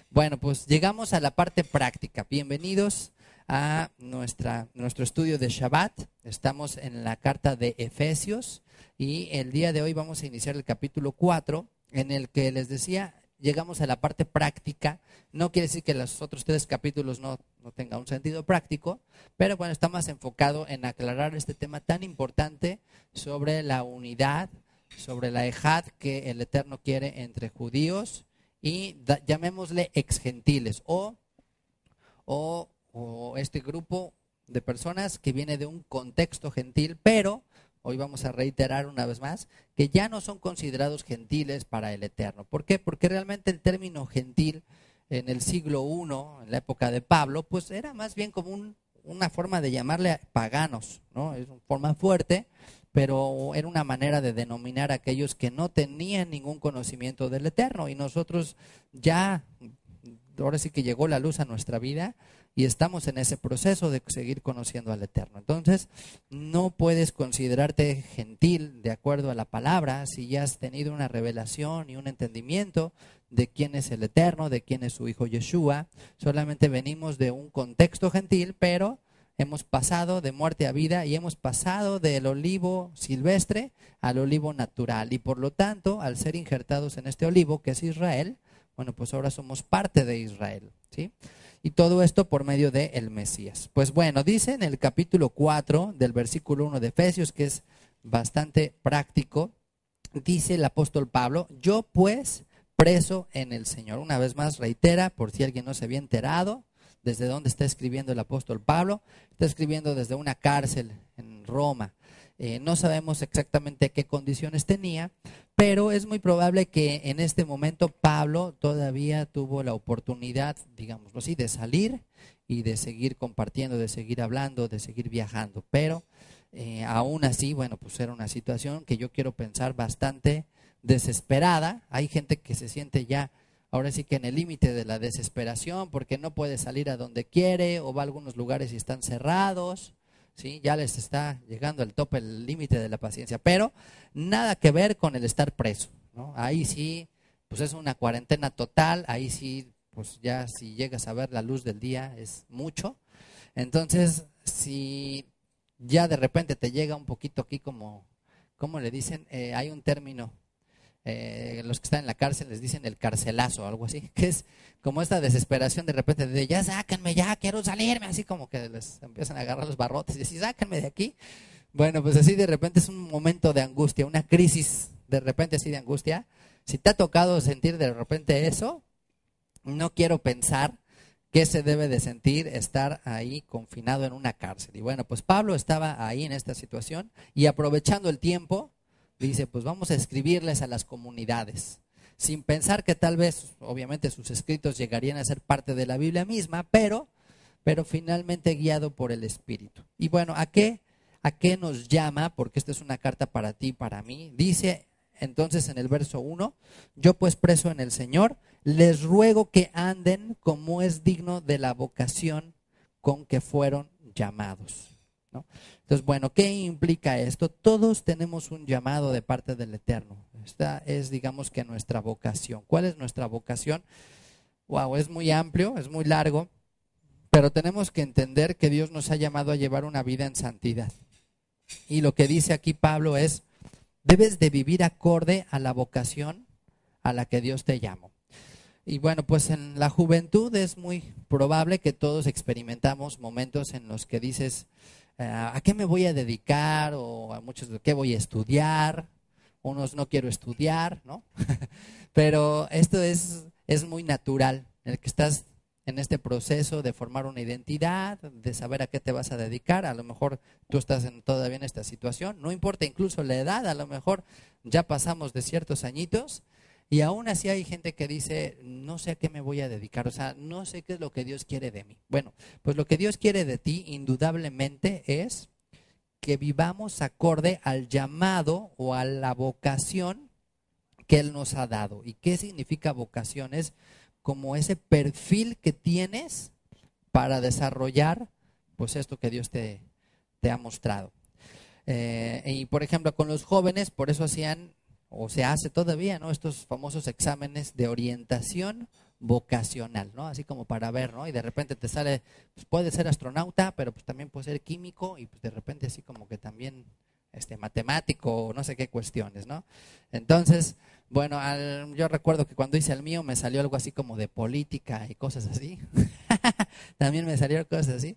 Bueno, pues llegamos a la parte práctica. Bienvenidos a nuestro estudio de Shabbat. Estamos en la carta de Efesios y el día de hoy vamos a iniciar el capítulo 4, en el que les decía, llegamos a la parte práctica. No quiere decir que los otros 3 capítulos no tengan un sentido práctico, pero bueno, está más enfocado en aclarar este tema tan importante sobre la unidad, sobre la ejad que el Eterno quiere entre judíos y llamémosle exgentiles o este grupo de personas que viene de un contexto gentil, pero hoy vamos a reiterar una vez más que ya no son considerados gentiles para el Eterno. ¿Por qué? Porque realmente el término gentil en el siglo I, en la época de Pablo, pues era más bien como una forma de llamarle a paganos, ¿no? Es una forma fuerte, pero era una manera de denominar a aquellos que no tenían ningún conocimiento del Eterno. Y nosotros ya, ahora sí que llegó la luz a nuestra vida y estamos en ese proceso de seguir conociendo al Eterno. Entonces, no puedes considerarte gentil de acuerdo a la palabra si ya has tenido una revelación y un entendimiento de quién es el Eterno, de quién es su Hijo Yeshua. Solamente venimos de un contexto gentil, pero hemos pasado de muerte a vida y hemos pasado del olivo silvestre al olivo natural. Y por lo tanto, al ser injertados en este olivo, que es Israel, bueno, pues ahora somos parte de Israel, ¿sí? Y todo esto por medio de el Mesías. Pues bueno, dice en el capítulo 4 del versículo 1 de Efesios, que es bastante práctico, dice el apóstol Pablo: yo pues preso en el Señor. Una vez más reitera, por si alguien no se había enterado, desde dónde está escribiendo el apóstol Pablo. Está escribiendo desde una cárcel en Roma. No sabemos exactamente qué condiciones tenía, pero es muy probable que en este momento Pablo todavía tuvo la oportunidad, digámoslo así, de salir y de seguir compartiendo, de seguir hablando, de seguir viajando. Pero aún así, bueno, pues era una situación que yo quiero pensar bastante desesperada. Hay gente que se siente ya, ahora sí que en el límite de la desesperación, porque no puede salir a donde quiere o va a algunos lugares y están cerrados, ¿sí? Ya les está llegando al tope, el límite de la paciencia, pero nada que ver con el estar preso, ¿no? Ahí sí, pues es una cuarentena total, ahí sí, pues ya si llegas a ver la luz del día es mucho. Entonces, si ya de repente te llega un poquito aquí como, ¿cómo le dicen? Hay un término. Los que están en la cárcel les dicen el carcelazo o algo así, que es como esta desesperación de repente de ya sáquenme, ya quiero salirme, así como que les empiezan a agarrar los barrotes y decir sáquenme de aquí. Bueno, pues así de repente es un momento de angustia, una crisis de repente así de angustia. Si te ha tocado sentir de repente eso, no quiero pensar qué se debe de sentir estar ahí confinado en una cárcel. Y bueno, pues Pablo estaba ahí en esta situación y aprovechando el tiempo, dice, pues vamos a escribirles a las comunidades, sin pensar que tal vez, obviamente sus escritos llegarían a ser parte de la Biblia misma, pero finalmente guiado por el Espíritu. Y bueno, ¿a qué nos llama? Porque esta es una carta para ti y para mí. Dice entonces en el verso 1, yo pues preso en el Señor, les ruego que anden como es digno de la vocación con que fueron llamados, ¿no? Entonces, bueno, ¿qué implica esto? Todos tenemos un llamado de parte del Eterno. Esta es, digamos que nuestra vocación. ¿Cuál es nuestra vocación? Wow, es muy amplio, es muy largo, pero tenemos que entender que Dios nos ha llamado a llevar una vida en santidad. Y lo que dice aquí Pablo es, debes de vivir acorde a la vocación a la que Dios te llamó. Y bueno, pues en la juventud es muy probable que todos experimentamos momentos en los que dices, ¿a qué me voy a dedicar? O a muchos, ¿qué voy a estudiar? Unos no quiero estudiar, ¿no? Pero esto es muy natural, en el que estás en este proceso de formar una identidad, de saber a qué te vas a dedicar. A lo mejor tú estás todavía en esta situación, no importa incluso la edad, a lo mejor ya pasamos de ciertos añitos y aún así hay gente que dice, no sé a qué me voy a dedicar, o sea, no sé qué es lo que Dios quiere de mí. Bueno, pues lo que Dios quiere de ti indudablemente es que vivamos acorde al llamado o a la vocación que Él nos ha dado. ¿Y qué significa vocación? Es como ese perfil que tienes para desarrollar pues esto que Dios te ha mostrado. Y por ejemplo con los jóvenes, por eso hacían o se hace todavía, ¿no?, estos famosos exámenes de orientación vocacional, ¿no? Así como para ver, ¿no? Y de repente te sale, pues puede ser astronauta, pero pues también puede ser químico y pues de repente así como que también matemático o no sé qué cuestiones, ¿no? Entonces, bueno, yo recuerdo que cuando hice el mío me salió algo así como de política y cosas así. También me salieron cosas así.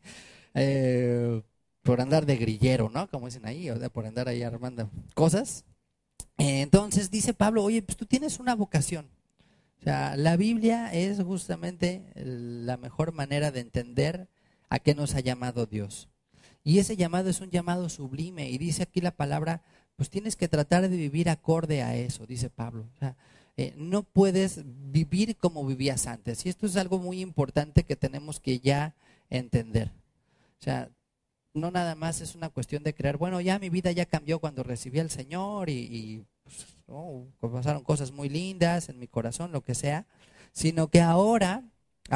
Por andar de grillero, ¿no? Como dicen ahí, o sea, por andar ahí armando cosas. Entonces dice Pablo, oye, pues tú tienes una vocación. O sea, la Biblia es justamente la mejor manera de entender a qué nos ha llamado Dios. Y ese llamado es un llamado sublime. Y dice aquí la palabra, pues tienes que tratar de vivir acorde a eso, dice Pablo. O sea, no puedes vivir como vivías antes. Y esto es algo muy importante que tenemos que ya entender. O sea, no nada más es una cuestión de creer, bueno, ya mi vida ya cambió cuando recibí al Señor y pues, oh, pasaron cosas muy lindas en mi corazón, lo que sea, sino que ahora,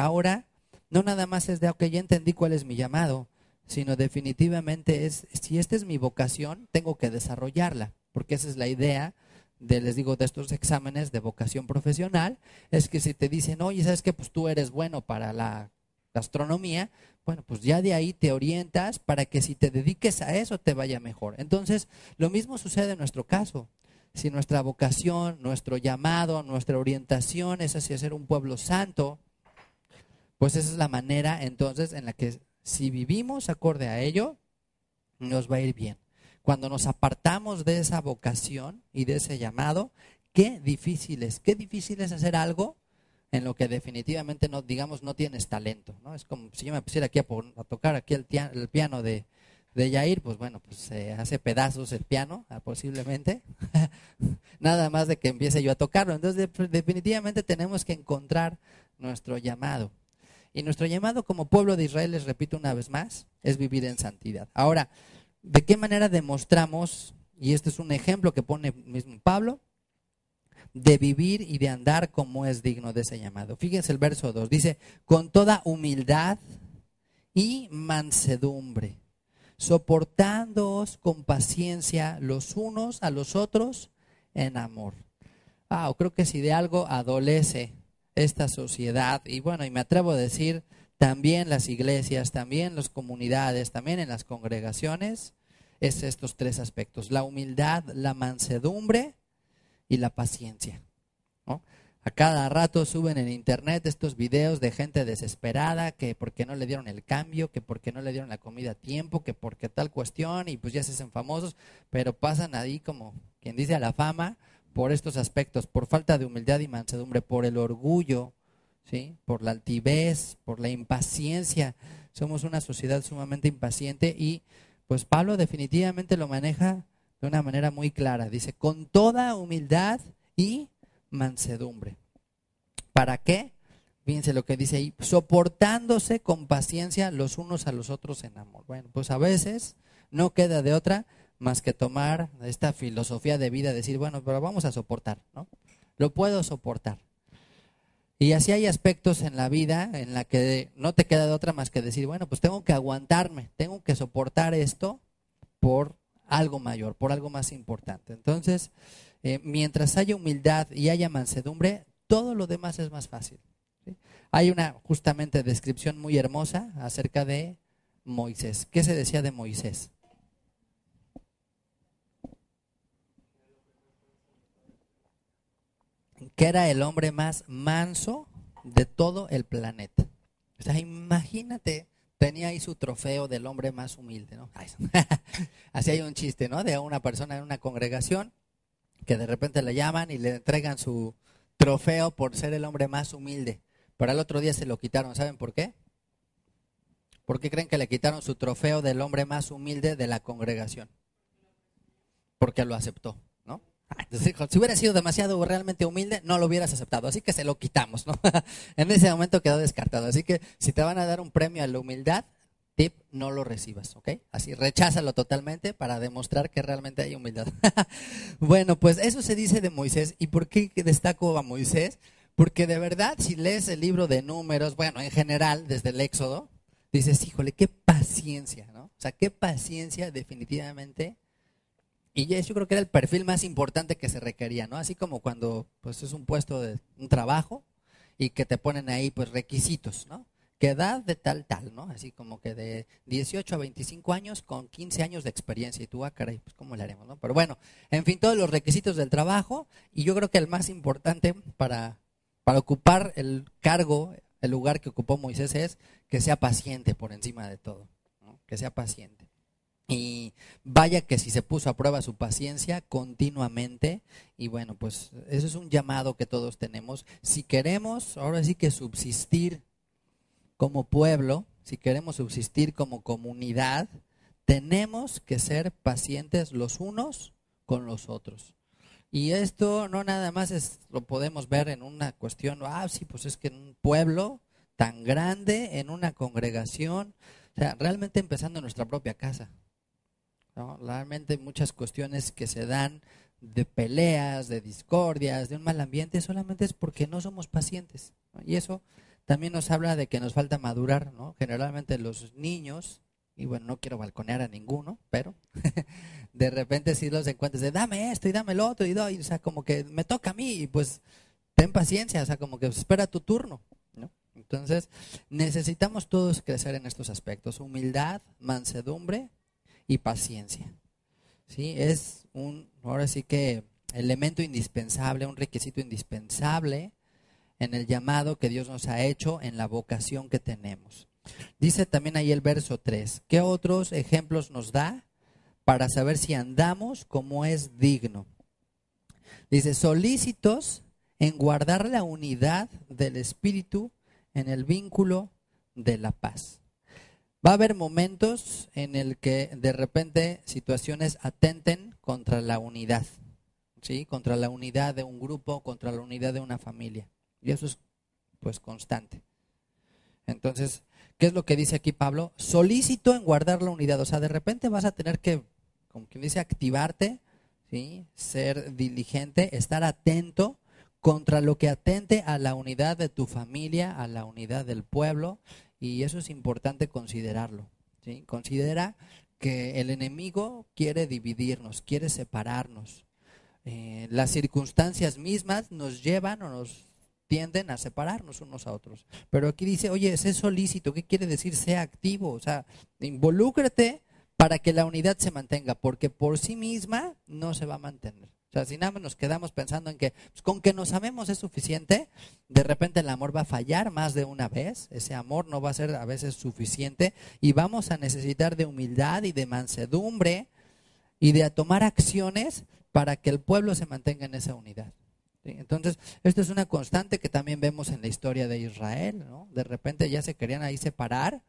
no nada más es de, ok, ya entendí cuál es mi llamado, sino definitivamente es, si esta es mi vocación, tengo que desarrollarla, porque esa es la idea les digo, de estos exámenes de vocación profesional, es que si te dicen, oye, ¿sabes qué? Pues tú eres bueno para la gastronomía, bueno, pues ya de ahí te orientas para que si te dediques a eso te vaya mejor. Entonces, lo mismo sucede en nuestro caso. Si nuestra vocación, nuestro llamado, nuestra orientación es hacia ser un pueblo santo, pues esa es la manera entonces en la que si vivimos acorde a ello, nos va a ir bien. Cuando nos apartamos de esa vocación y de ese llamado, qué difícil es hacer algo en lo que definitivamente no, digamos, no tienes talento, ¿no? Es como si yo me pusiera aquí a tocar aquí el piano de Yair, pues bueno, pues se hace pedazos el piano, posiblemente, nada más de que empiece yo a tocarlo. Entonces, definitivamente tenemos que encontrar nuestro llamado. Y nuestro llamado como pueblo de Israel, les repito una vez más, es vivir en santidad. Ahora, ¿de qué manera demostramos, y este es un ejemplo que pone mismo Pablo, de vivir y de andar como es digno de ese llamado? Fíjense el verso 2, dice, con toda humildad y mansedumbre, soportándoos con paciencia los unos a los otros en amor. Creo que si de algo adolece esta sociedad, y bueno, y me atrevo a decir, también las iglesias, también las comunidades, también en las congregaciones, es estos tres aspectos: la humildad, la mansedumbre y la paciencia, ¿no? A cada rato suben en internet estos videos de gente desesperada, que porque no le dieron el cambio, que porque no le dieron la comida a tiempo, que porque tal cuestión, y pues ya se hacen famosos, pero pasan ahí como quien dice a la fama por estos aspectos, por falta de humildad y mansedumbre, por el orgullo, ¿sí? Por la altivez, por la impaciencia. Somos una sociedad sumamente impaciente y pues Pablo definitivamente lo maneja de una manera muy clara. Dice, con toda humildad y mansedumbre. ¿Para qué? Fíjense lo que dice ahí, soportándose con paciencia los unos a los otros en amor. Bueno, pues a veces no queda de otra más que tomar esta filosofía de vida, decir, bueno, pero vamos a soportar, ¿no? Lo puedo soportar. Y así hay aspectos en la vida en la que no te queda de otra más que decir, bueno, pues tengo que aguantarme, tengo que soportar esto por algo mayor, por algo más importante. Entonces, mientras haya humildad y haya mansedumbre, todo lo demás es más fácil, ¿sí? Hay una justamente descripción muy hermosa acerca de Moisés. ¿Qué se decía de Moisés? Que era el hombre más manso de todo el planeta. O sea, imagínate, tenía ahí su trofeo del hombre más humilde, ¿no? Así hay un chiste, ¿no? De una persona en una congregación que de repente le llaman y le entregan su trofeo por ser el hombre más humilde. Pero al otro día se lo quitaron. ¿Saben por qué? ¿Por qué creen que le quitaron su trofeo del hombre más humilde de la congregación? Porque lo aceptó, ¿no? Entonces, si hubiera sido demasiado realmente humilde, no lo hubieras aceptado. Así que se lo quitamos, ¿no? En ese momento quedó descartado. Así que si te van a dar un premio a la humildad, tip, no lo recibas, ¿ok? Así, recházalo totalmente para demostrar que realmente hay humildad. Bueno, pues eso se dice de Moisés. ¿Y por qué destaco a Moisés? Porque de verdad, si lees el libro de Números, bueno, en general, desde el Éxodo, dices, híjole, qué paciencia, ¿no? O sea, qué paciencia definitivamente. Y yo creo que era el perfil más importante que se requería, ¿no? Así como cuando pues es un puesto de un trabajo y que te ponen ahí pues requisitos, ¿no? Que edad de tal, ¿no? Así como que de 18 a 25 años con 15 años de experiencia. Y tú, caray, pues ¿cómo le haremos, no? Pero bueno, en fin, todos los requisitos del trabajo. Y yo creo que el más importante para ocupar el cargo, el lugar que ocupó Moisés es que sea paciente por encima de todo, ¿no? Que sea paciente. Y vaya que si se puso a prueba su paciencia continuamente, y bueno, pues eso es un llamado que todos tenemos. Si queremos, ahora sí que subsistir como pueblo, si queremos subsistir como comunidad, tenemos que ser pacientes los unos con los otros. Y esto no nada más lo podemos ver en una cuestión, sí, pues es que en un pueblo tan grande, en una congregación, o sea, realmente empezando en nuestra propia casa, ¿no? Realmente muchas cuestiones que se dan de peleas, de discordias, de un mal ambiente, solamente es porque no somos pacientes, ¿no? Y eso también nos habla de que nos falta madurar, ¿no? Generalmente los niños, y bueno, no quiero balconear a ninguno, pero de repente sí los encuentras de dame esto y dame lo otro y doy, o sea, como que me toca a mí y pues ten paciencia, o sea, como que espera tu turno, ¿no? Entonces, necesitamos todos crecer en estos aspectos, humildad, mansedumbre y paciencia. ¿Sí? Es ahora sí que elemento indispensable, un requisito indispensable en el llamado que Dios nos ha hecho, en la vocación que tenemos. Dice también ahí el verso 3, ¿qué otros ejemplos nos da para saber si andamos como es digno? Dice, solícitos en guardar la unidad del Espíritu en el vínculo de la paz. Va a haber momentos en el que de repente situaciones atenten contra la unidad, ¿sí? Contra la unidad de un grupo, contra la unidad de una familia. Y eso es pues constante. Entonces, ¿qué es lo que dice aquí Pablo? Solícito en guardar la unidad. O sea, de repente vas a tener que, como quien dice, activarte, ¿sí? Ser diligente, estar atento contra lo que atente a la unidad de tu familia, a la unidad del pueblo. Y eso es importante considerarlo, ¿sí? Considera que el enemigo quiere dividirnos, quiere separarnos. Las circunstancias mismas nos llevan o nos tienden a separarnos unos a otros. Pero aquí dice, oye, sé solícito. ¿Qué quiere decir? Sea activo, o sea, involúcrate para que la unidad se mantenga, porque por sí misma no se va a mantener. O sea, si nada más nos quedamos pensando en que pues, con que nos amemos es suficiente, de repente el amor va a fallar más de una vez, ese amor no va a ser a veces suficiente y vamos a necesitar de humildad y de mansedumbre y de tomar acciones para que el pueblo se mantenga en esa unidad. ¿Sí? Entonces, esto es una constante que también vemos en la historia de Israel, ¿no? De repente ya se querían ahí separar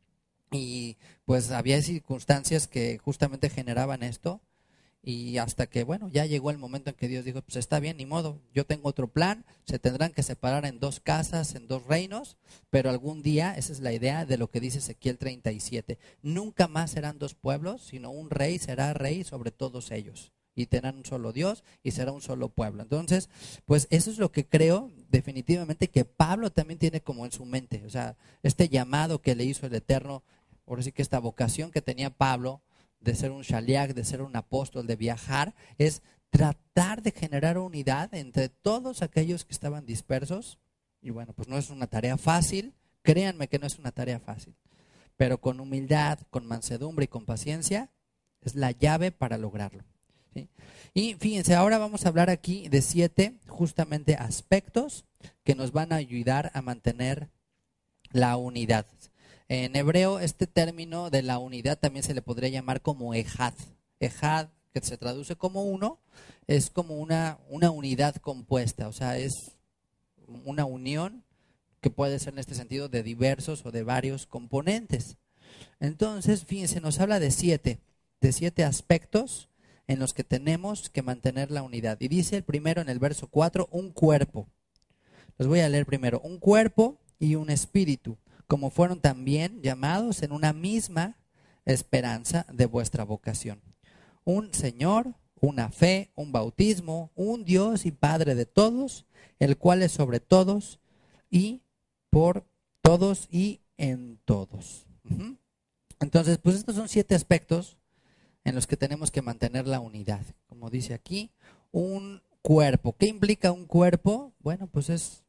y pues había circunstancias que justamente generaban esto. Y hasta que, bueno, ya llegó el momento en que Dios dijo, pues está bien, ni modo, yo tengo otro plan, se tendrán que separar en dos casas, en dos reinos, pero algún día, esa es la idea de lo que dice Ezequiel 37, nunca más serán dos pueblos, sino un rey será rey sobre todos ellos, y tendrán un solo Dios, y será un solo pueblo. Entonces, pues eso es lo que creo definitivamente que Pablo también tiene como en su mente, o sea, este llamado que le hizo el Eterno, por así que esta vocación que tenía Pablo, de ser un shaliach, de ser un apóstol, de viajar, es tratar de generar unidad entre todos aquellos que estaban dispersos. Y bueno, pues no es una tarea fácil, créanme que no es una tarea fácil, pero con humildad, con mansedumbre y con paciencia es la llave para lograrlo, ¿sí? Y fíjense, ahora vamos a hablar aquí de 7 justamente aspectos que nos van a ayudar a mantener la unidad. En hebreo este término de la unidad también se le podría llamar como ejad. Ejad, que se traduce como uno, es como una unidad compuesta, o sea, es una unión que puede ser en este sentido de diversos o de varios componentes. Entonces, fíjense, nos habla de siete aspectos en los que tenemos que mantener la unidad. Y dice el primero en el verso 4, un cuerpo. Los voy a leer primero. Un cuerpo y un espíritu, como fueron también llamados en una misma esperanza de vuestra vocación. Un Señor, una fe, un bautismo, un Dios y Padre de todos, el cual es sobre todos y por todos y en todos. Entonces, pues estos son 7 aspectos en los que tenemos que mantener la unidad. Como dice aquí, un cuerpo. ¿Qué implica un cuerpo? Bueno, pues es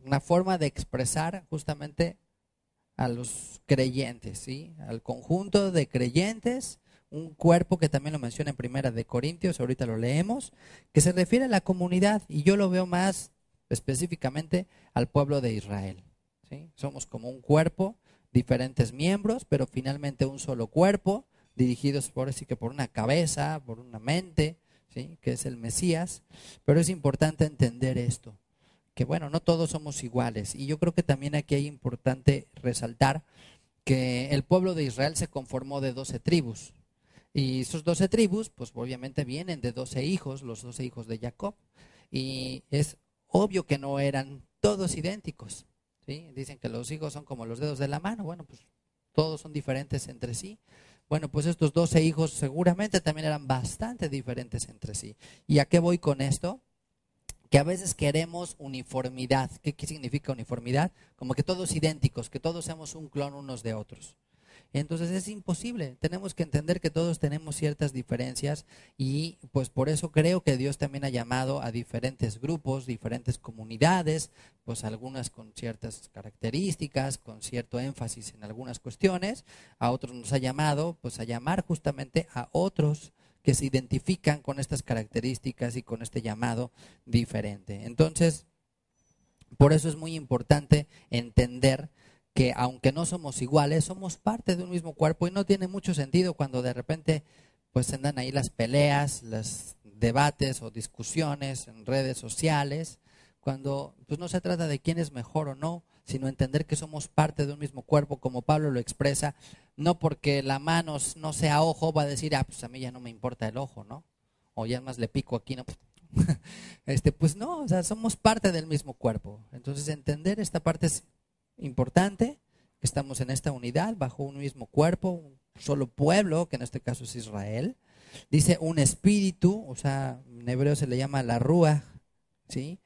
una forma de expresar justamente a los creyentes, ¿sí? Al conjunto de creyentes, un cuerpo que también lo menciona en Primera de Corintios, ahorita lo leemos, que se refiere a la comunidad, y yo lo veo más específicamente al pueblo de Israel, ¿sí? Somos como un cuerpo, diferentes miembros, pero finalmente un solo cuerpo, dirigidos por así que por una cabeza, por una mente, ¿sí? Que es el Mesías. Pero es importante entender esto, que bueno, no todos somos iguales, y yo creo que también aquí hay importante resaltar que el pueblo de Israel se conformó de 12 tribus, y esos 12 tribus pues obviamente vienen de 12 hijos, los 12 hijos de Jacob, y es obvio que no eran todos idénticos, ¿sí? Dicen que los hijos son como los dedos de la mano. Bueno, pues todos son diferentes entre sí. Bueno, pues estos 12 hijos seguramente también eran bastante diferentes entre sí. ¿Y a qué voy con esto? Que a veces queremos uniformidad. ¿Qué significa uniformidad? Como que todos idénticos, que todos seamos un clon unos de otros. Entonces es imposible, tenemos que entender que todos tenemos ciertas diferencias, y pues por eso creo que Dios también ha llamado a diferentes grupos, diferentes comunidades, pues algunas con ciertas características, con cierto énfasis en algunas cuestiones. A otros nos ha llamado pues a llamar justamente a otros que se identifican con estas características y con este llamado diferente. Entonces, por eso es muy importante entender que aunque no somos iguales, somos parte de un mismo cuerpo, y no tiene mucho sentido cuando de repente pues andan ahí las peleas, los debates o discusiones en redes sociales, cuando pues no se trata de quién es mejor o no, sino entender que somos parte de un mismo cuerpo, como Pablo lo expresa. No porque la mano no sea ojo va a decir, pues a mí ya no me importa el ojo, ¿no? O ya más le pico aquí, ¿no? Pues no, o sea, somos parte del mismo cuerpo. Entonces entender esta parte es importante, que estamos en esta unidad, bajo un mismo cuerpo, un solo pueblo, que en este caso es Israel. Dice un espíritu, o sea, en hebreo se le llama la ruach, ¿sí?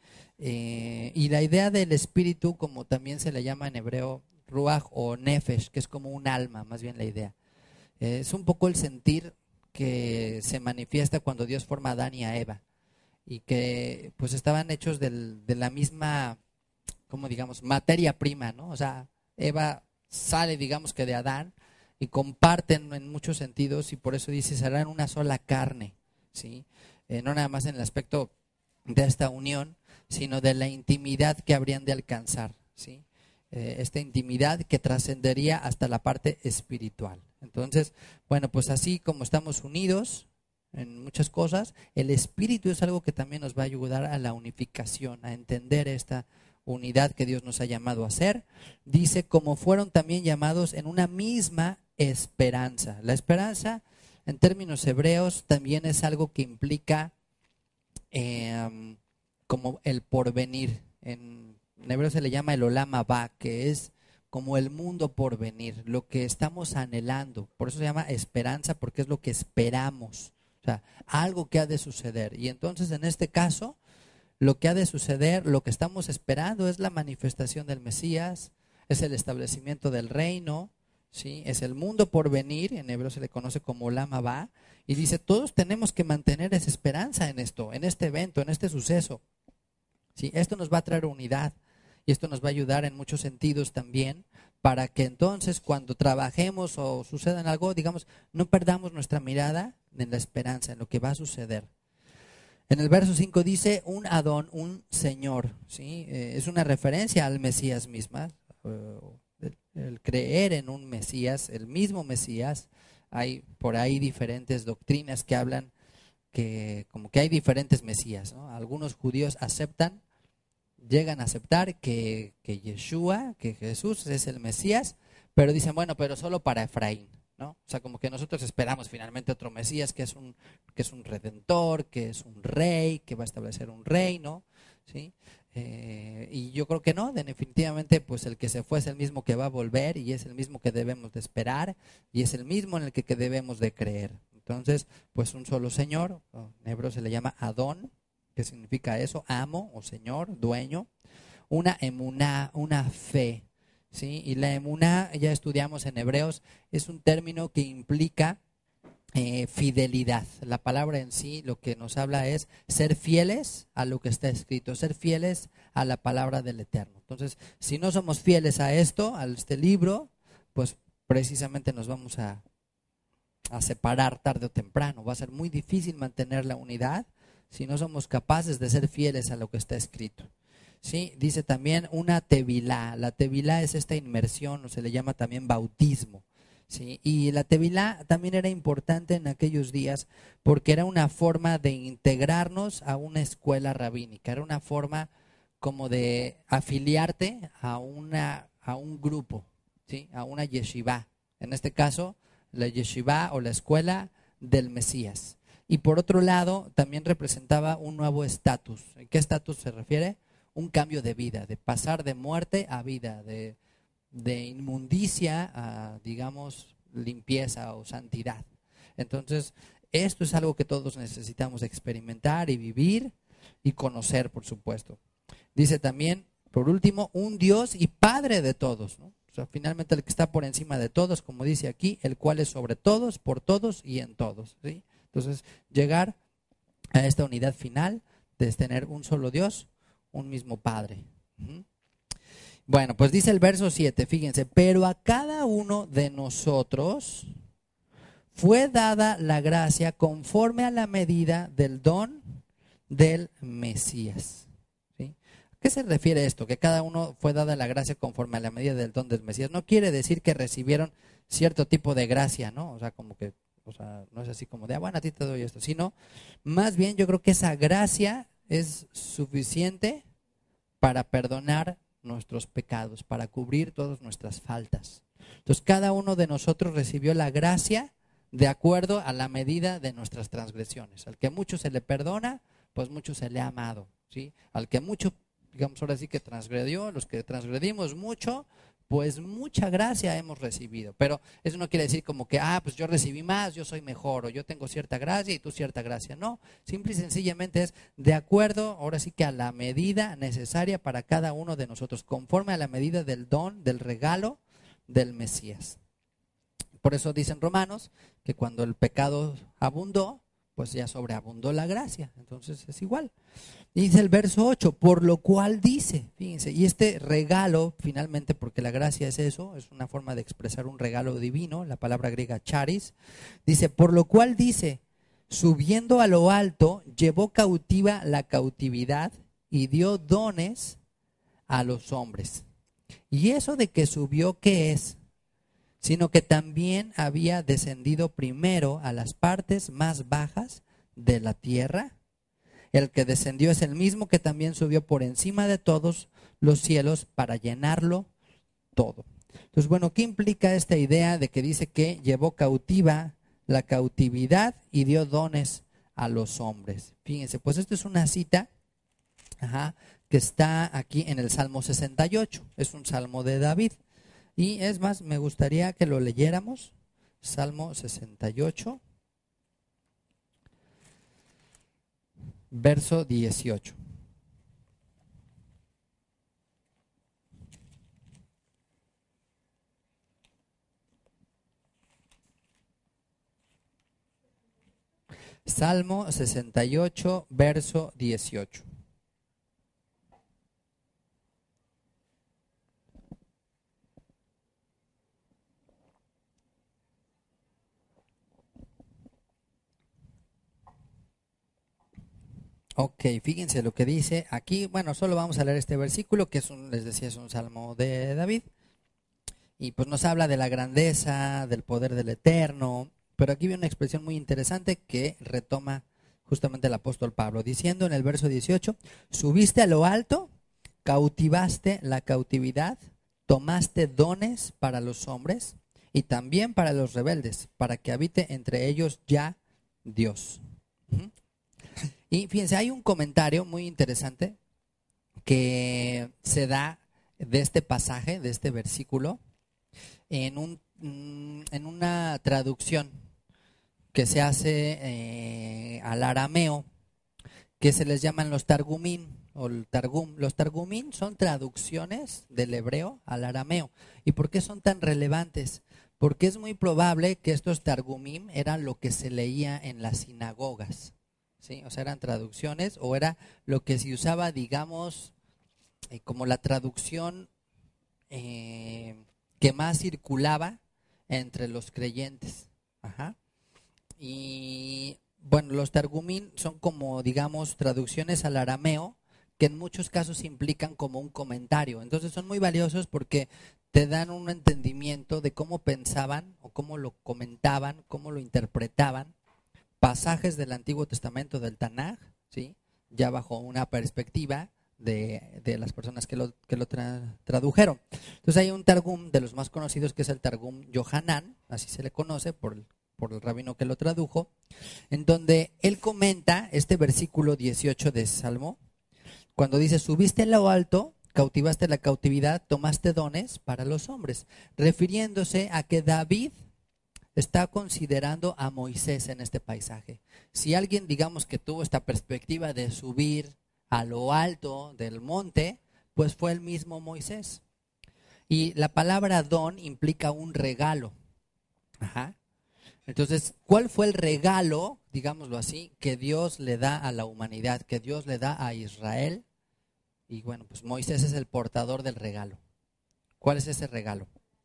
Y la idea del espíritu, como también se le llama en hebreo ruach o nefesh, que es como un alma, más bien la idea. Es un poco el sentir que se manifiesta cuando Dios forma a Adán y a Eva, y que pues estaban hechos de la misma, como digamos, materia prima, ¿no? O sea, Eva sale, digamos que de Adán, y comparten en muchos sentidos, y por eso dice, serán una sola carne, ¿sí? No nada más en el aspecto de esta unión, sino de la intimidad que habrían de alcanzar, ¿sí? Esta intimidad que trascendería hasta la parte espiritual. Entonces, bueno, pues así como estamos unidos en muchas cosas, el espíritu es algo que también nos va a ayudar a la unificación, a entender esta unidad que Dios nos ha llamado a ser. Dice, como fueron también llamados en una misma esperanza. La esperanza, en términos hebreos, también es algo que implica como el porvenir. En hebreo se le llama el olam haba, que es como el mundo por venir, lo que estamos anhelando. Por eso se llama esperanza, porque es lo que esperamos, o sea, algo que ha de suceder. Y entonces en este caso, lo que ha de suceder, lo que estamos esperando es la manifestación del Mesías, es el establecimiento del reino, ¿sí? Es el mundo por venir, en hebreo se le conoce como olam haba, y dice, todos tenemos que mantener esa esperanza en esto, en este evento, en este suceso, ¿sí? Esto nos va a traer unidad, y esto nos va a ayudar en muchos sentidos también, para que entonces cuando trabajemos o suceda algo, digamos, no perdamos nuestra mirada en la esperanza, en lo que va a suceder. En el verso 5 dice un Adón, un Señor, ¿sí? Es una referencia al Mesías misma, el creer en un Mesías, el mismo Mesías. Hay por ahí diferentes doctrinas que hablan que como que hay diferentes Mesías, ¿no? Algunos judíos llegan a aceptar que Yeshua, que Jesús es el Mesías, pero dicen, bueno, pero solo para Efraín, ¿no? O sea, como que nosotros esperamos finalmente otro Mesías que es un redentor, que es un rey, que va a establecer un reino, ¿sí? Y yo creo que no, definitivamente pues el que se fue es el mismo que va a volver, y es el mismo que debemos de esperar, y es el mismo en el que debemos de creer. Entonces, pues un solo Señor, en hebreo se le llama Adón, que significa eso, amo o Señor, dueño. Una emuná, una fe, ¿sí? Y la emuná, ya estudiamos en Hebreos, es un término que implica fidelidad. La palabra en sí lo que nos habla es ser fieles a lo que está escrito, ser fieles a la palabra del Eterno. Entonces, si no somos fieles a esto, a este libro, pues precisamente nos vamos a separar tarde o temprano. Va a ser muy difícil mantener la unidad si no somos capaces de ser fieles a lo que está escrito. Sí, dice también una tevilá. La tevilá es esta inmersión, o se le llama también bautismo. Sí, y la tevilá también era importante en aquellos días porque era una forma de integrarnos a una escuela rabínica, era una forma como de afiliarte a un grupo, ¿sí? A una yeshivá. En este caso, la yeshivá o la escuela del Mesías. Y por otro lado, también representaba un nuevo estatus. ¿En qué estatus se refiere? Un cambio de vida, de pasar de muerte a vida, de inmundicia a, digamos, limpieza o santidad. Entonces, esto es algo que todos necesitamos experimentar y vivir y conocer, por supuesto. Dice también, por último, un Dios y Padre de todos, ¿no? O sea, finalmente el que está por encima de todos, como dice aquí, el cual es sobre todos, por todos y en todos, ¿sí? Entonces, llegar a esta unidad final de tener un solo Dios, un mismo Padre. Bueno, pues dice el verso 7, fíjense, pero a cada uno de nosotros fue dada la gracia conforme a la medida del don del Mesías. ¿Sí? ¿A qué se refiere esto? Que cada uno fue dada la gracia conforme a la medida del don del Mesías. No quiere decir que recibieron cierto tipo de gracia, ¿no? O sea, como que, o sea, no es así como de, bueno, a ti te doy esto, sino más bien yo creo que esa gracia es suficiente para perdonar nuestros pecados, para cubrir todas nuestras faltas. Entonces, cada uno de nosotros recibió la gracia de acuerdo a la medida de nuestras transgresiones. Al que mucho se le perdona, pues mucho se le ha amado, ¿sí? Al que mucho, digamos ahora sí que transgredió, los que transgredimos mucho, pues mucha gracia hemos recibido. Pero eso no quiere decir como que, pues yo recibí más, yo soy mejor, o yo tengo cierta gracia y tú cierta gracia. No, simple y sencillamente es de acuerdo, ahora sí que a la medida necesaria para cada uno de nosotros, conforme a la medida del don, del regalo del Mesías. Por eso dicen Romanos que cuando el pecado abundó, pues ya sobreabundó la gracia. Entonces es igual. Dice el verso 8, por lo cual dice, fíjense, y este regalo, finalmente, porque la gracia es eso, es una forma de expresar un regalo divino, la palabra griega charis, dice, por lo cual dice, subiendo a lo alto, llevó cautiva la cautividad y dio dones a los hombres. Y eso de que subió, ¿qué es? Sino que también había descendido primero a las partes más bajas de la tierra. El que descendió es el mismo que también subió por encima de todos los cielos para llenarlo todo. Entonces, bueno, ¿qué implica esta idea de que dice que llevó cautiva la cautividad y dio dones a los hombres? Fíjense, pues esto es una cita que está aquí en el Salmo 68. Es un salmo de David. Y es más, me gustaría que lo leyéramos. Salmo 68. Verso 18. Salmo 68, verso 18. Ok, fíjense lo que dice aquí. Bueno, solo vamos a leer este versículo, que es les decía, es un salmo de David. Y pues nos habla de la grandeza, del poder del Eterno. Pero aquí viene una expresión muy interesante que retoma justamente el apóstol Pablo, diciendo en el verso 18, subiste a lo alto, cautivaste la cautividad, tomaste dones para los hombres y también para los rebeldes, para que habite entre ellos ya Dios. Y fíjense, hay un comentario muy interesante que se da de este pasaje, de este versículo, en una traducción que se hace al arameo, que se les llaman los targumín o el targum. Los targumín son traducciones del hebreo al arameo. ¿Y por qué son tan relevantes? Porque es muy probable que estos targumim eran lo que se leía en las sinagogas, ¿sí? O sea, eran traducciones o era lo que se usaba, digamos, como la traducción que más circulaba entre los creyentes. Ajá. Y bueno, los targumín son como, digamos, traducciones al arameo que en muchos casos implican como un comentario. Entonces son muy valiosos porque te dan un entendimiento de cómo pensaban o cómo lo comentaban, cómo lo interpretaban pasajes del Antiguo Testamento del Tanaj, ¿sí? Ya bajo una perspectiva de las personas que lo tradujeron. Entonces hay un Targum de los más conocidos que es el Targum Yohanan, así se le conoce por el rabino que lo tradujo, en donde él comenta este versículo 18 de Salmo, cuando dice: subiste a lo alto, cautivaste la cautividad, tomaste dones para los hombres, refiriéndose a que David está considerando a Moisés en este paisaje. Si alguien, digamos, que tuvo esta perspectiva de subir a lo alto del monte, pues fue el mismo Moisés. Y la palabra don implica un regalo. Ajá. Entonces, ¿cuál fue el regalo, digámoslo así, que Dios le da a la humanidad, que Dios le da a Israel? Y bueno, pues Moisés es el portador del regalo. ¿Cuál es ese regalo?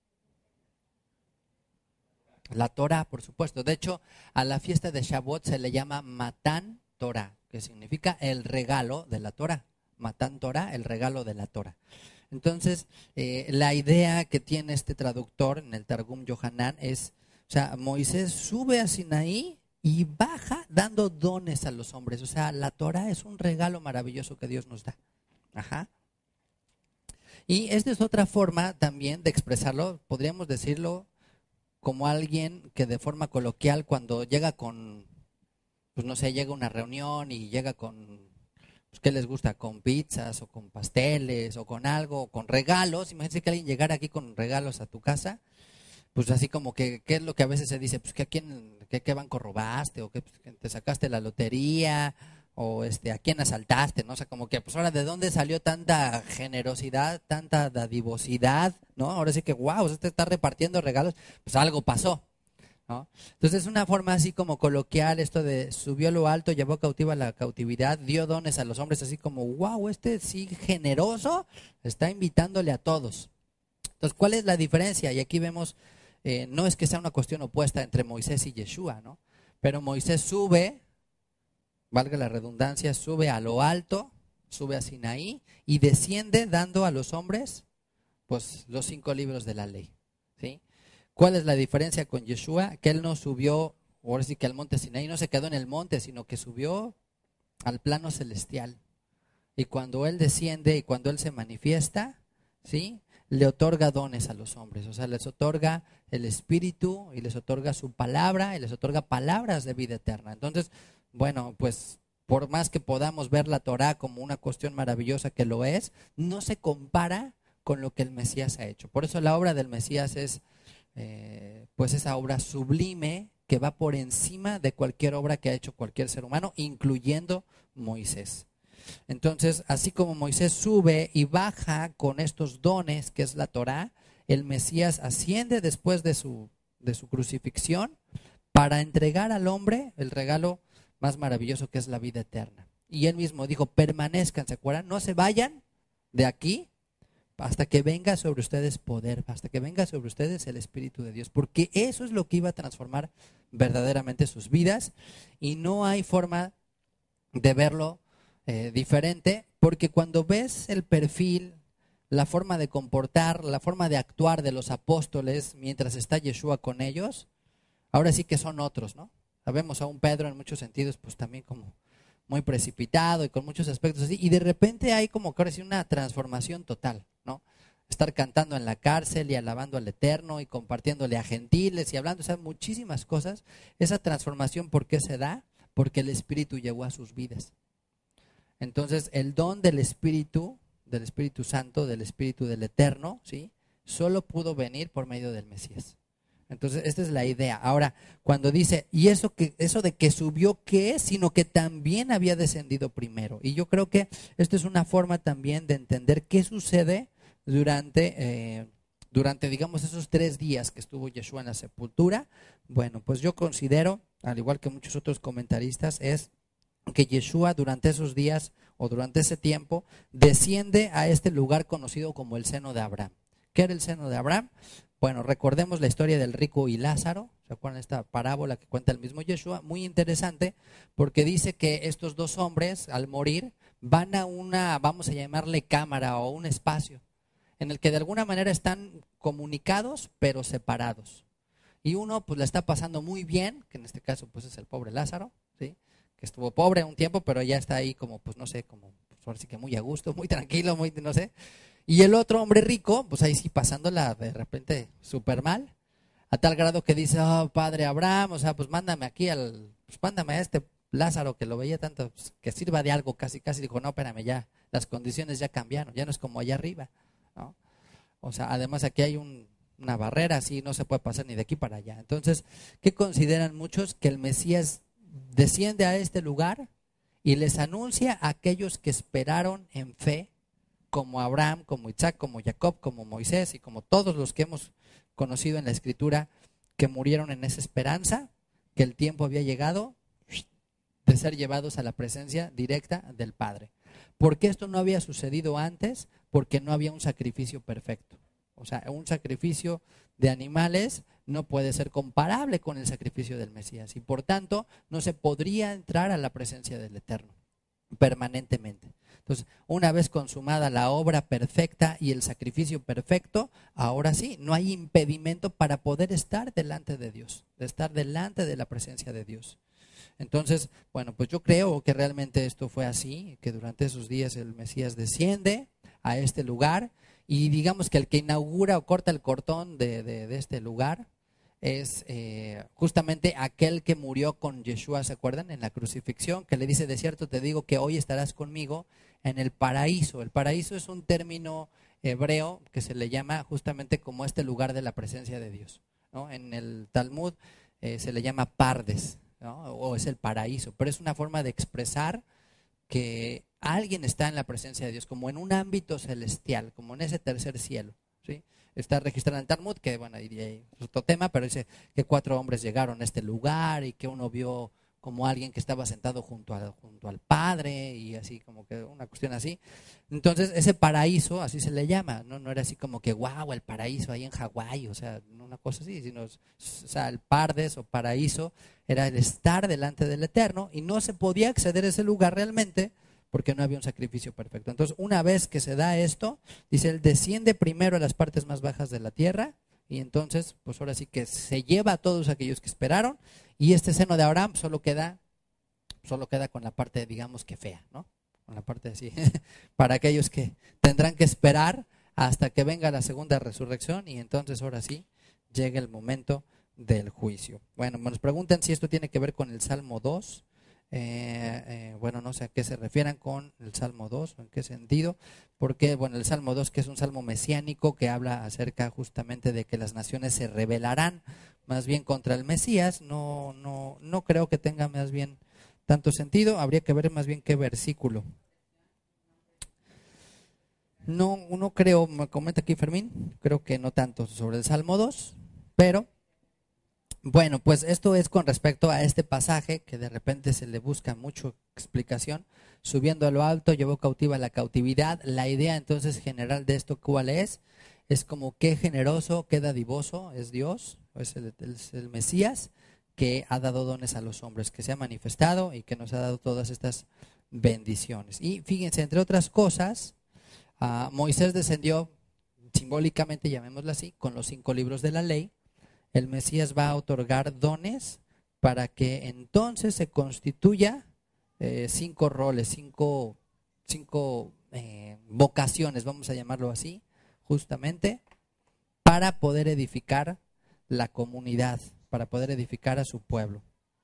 La Torah, por supuesto. De hecho, a la fiesta de Shavuot se le llama Matán Torah, que significa el regalo de la Torah. Matán Torah, el regalo de la Torah. Entonces, la idea que tiene este traductor en el Targum Yohanan es, o sea, Moisés sube a Sinaí y baja dando dones a los hombres. O sea, la Torah es un regalo maravilloso que Dios nos da. Ajá. Y esta es otra forma también de expresarlo, podríamos decirlo como alguien que de forma coloquial cuando llega con, pues no sé, llega a una reunión y llega con, pues, ¿qué les gusta? Con pizzas o con pasteles o con algo, o con regalos. Imagínense que alguien llegara aquí con regalos a tu casa, pues así como que, ¿qué es lo que a veces se dice? Pues que a quién, qué banco robaste, o que, pues, que te sacaste la lotería, o a quién asaltaste, ¿no? O sea, como que, pues ahora, ¿de dónde salió tanta generosidad, tanta dadivosidad, ¿no? Ahora sí que, wow, usted está repartiendo regalos, pues algo pasó, ¿no? Entonces es una forma así como coloquial esto de subió a lo alto, llevó cautiva la cautividad, dio dones a los hombres, así como, wow, sí generoso, está invitándole a todos. Entonces, ¿cuál es la diferencia? Y aquí vemos, no es que sea una cuestión opuesta entre Moisés y Yeshua, ¿no? Pero Moisés sube, valga la redundancia, sube a lo alto, sube a Sinaí y desciende dando a los hombres, pues, los 5 libros de la ley, ¿sí? ¿Cuál es la diferencia con Yeshua? Que él no subió, ahora sí que al monte Sinaí, no se quedó en el monte, sino que subió al plano celestial. Y cuando él desciende y cuando él se manifiesta, ¿sí?, le otorga dones a los hombres, o sea, les otorga el Espíritu y les otorga su palabra y les otorga palabras de vida eterna. Entonces, bueno, pues por más que podamos ver la Torah como una cuestión maravillosa, que lo es, no se compara con lo que el Mesías ha hecho. Por eso la obra del Mesías es pues esa obra sublime que va por encima de cualquier obra que ha hecho cualquier ser humano, incluyendo Moisés. Entonces, así como Moisés sube y baja con estos dones que es la Torá, el Mesías asciende después de su crucifixión para entregar al hombre el regalo más maravilloso, que es la vida eterna. Y él mismo dijo: permanezcan, ¿se acuerdan? No se vayan de aquí hasta que venga sobre ustedes poder, hasta que venga sobre ustedes el Espíritu de Dios, porque eso es lo que iba a transformar verdaderamente sus vidas, y no hay forma de verlo diferente, porque cuando ves el perfil, la forma de comportar, la forma de actuar de los apóstoles mientras está Yeshua con ellos, ahora sí que son otros, ¿no? Sabemos a un Pedro en muchos sentidos, pues también como muy precipitado y con muchos aspectos así, y de repente hay como que ahora sí una transformación total, ¿no? Estar cantando en la cárcel y alabando al Eterno y compartiéndole a gentiles y hablando, o sea, muchísimas cosas. Esa transformación, ¿por qué se da? Porque el Espíritu llegó a sus vidas. Entonces, el don del Espíritu Santo, del Espíritu del Eterno, ¿sí?, solo pudo venir por medio del Mesías. Entonces, esta es la idea. Ahora, cuando dice, y eso de que subió, ¿qué es? Sino que también había descendido primero. Y yo creo que esto es una forma también de entender qué sucede durante durante, digamos, esos 3 días que estuvo Yeshua en la sepultura, bueno, pues yo considero, al igual que muchos otros comentaristas, es que Yeshua durante esos días o durante ese tiempo desciende a este lugar conocido como el seno de Abraham. ¿Qué era el seno de Abraham? Bueno, recordemos la historia del rico y Lázaro. ¿Se acuerdan de esta parábola que cuenta el mismo Yeshua? Muy interesante, porque dice que estos dos hombres al morir van a una, vamos a llamarle cámara o un espacio, en el que de alguna manera están comunicados pero separados. Y uno pues la está pasando muy bien, que en este caso pues es el pobre Lázaro, ¿sí? Que estuvo pobre un tiempo, pero ya está ahí como, pues no sé, como, pues ahora sí que muy a gusto, muy tranquilo, muy, no sé. Y el otro hombre rico, pues ahí sí pasándola de repente súper mal, a tal grado que dice, oh, padre Abraham, o sea, pues mándame aquí pues mándame a este Lázaro que lo veía tanto, pues, que sirva de algo, casi, casi. Dijo, no, espérame, ya, las condiciones ya cambiaron, ya no es como allá arriba, ¿no? O sea, además aquí hay una barrera, así no se puede pasar ni de aquí para allá. Entonces, ¿qué consideran muchos? Que el Mesías desciende a este lugar y les anuncia a aquellos que esperaron en fe, como Abraham, como Isaac, como Jacob, como Moisés y como todos los que hemos conocido en la Escritura, que murieron en esa esperanza, que el tiempo había llegado de ser llevados a la presencia directa del Padre. ¿Por qué esto no había sucedido antes? Porque no había un sacrificio perfecto. O sea, un sacrificio de animales no puede ser comparable con el sacrificio del Mesías y por tanto no se podría entrar a la presencia del Eterno permanentemente. Entonces, una vez consumada la obra perfecta y el sacrificio perfecto, ahora sí, no hay impedimento para poder estar delante de Dios, de estar delante de la presencia de Dios. Entonces, bueno, pues yo creo que realmente esto fue así, que durante esos días el Mesías desciende a este lugar y digamos que el que inaugura o corta el cordón de este lugar es justamente aquel que murió con Yeshua, ¿se acuerdan? En la crucifixión, que le dice, de cierto te digo que hoy estarás conmigo en el paraíso. El paraíso es un término hebreo que se le llama justamente como este lugar de la presencia de Dios, ¿no? En el Talmud se le llama Pardes, ¿no? O es el paraíso, pero es una forma de expresar que alguien está en la presencia de Dios, como en un ámbito celestial, como en ese tercer cielo, ¿sí? Está registrado en el Talmud, que bueno, ahí es otro tema, pero dice que 4 hombres llegaron a este lugar y que uno vio como alguien que estaba sentado junto al Padre y así como que una cuestión así. Entonces ese paraíso, así se le llama, no era así como que wow, el paraíso ahí en Hawái, o sea, no una cosa así, sino, o sea, el Pardes o paraíso era el estar delante del Eterno y no se podía acceder a ese lugar realmente porque no había un sacrificio perfecto. Entonces, una vez que se da esto, dice, él desciende primero a las partes más bajas de la tierra y entonces, pues ahora sí que se lleva a todos aquellos que esperaron y este seno de Abraham solo queda con la parte, digamos que fea, ¿no? Con la parte así, para aquellos que tendrán que esperar hasta que venga la segunda resurrección y entonces ahora sí llega el momento del juicio. Bueno, nos preguntan si esto tiene que ver con el Salmo 2. Bueno, no sé a qué se refieran con el Salmo 2 o en qué sentido, porque bueno, el Salmo 2 que es un salmo mesiánico que habla acerca justamente de que las naciones se rebelarán más bien contra el Mesías, no creo que tenga más bien tanto sentido, habría que ver más bien qué versículo. No creo, me comenta aquí Fermín, creo que no tanto sobre el Salmo 2, pero bueno, pues esto es con respecto a este pasaje que de repente se le busca mucho explicación. Subiendo a lo alto, llevó cautiva la cautividad. La idea entonces general de esto, ¿cuál es? Es como qué generoso, qué dadivoso es Dios, es el Mesías que ha dado dones a los hombres, que se ha manifestado y que nos ha dado todas estas bendiciones. Y fíjense, entre otras cosas, Moisés descendió simbólicamente, llamémoslo así, con los 5 libros de la ley. El Mesías va a otorgar dones para que entonces se constituya 5 roles, 5 vocaciones, vamos a llamarlo así, justamente, para poder edificar la comunidad, para poder edificar a su pueblo.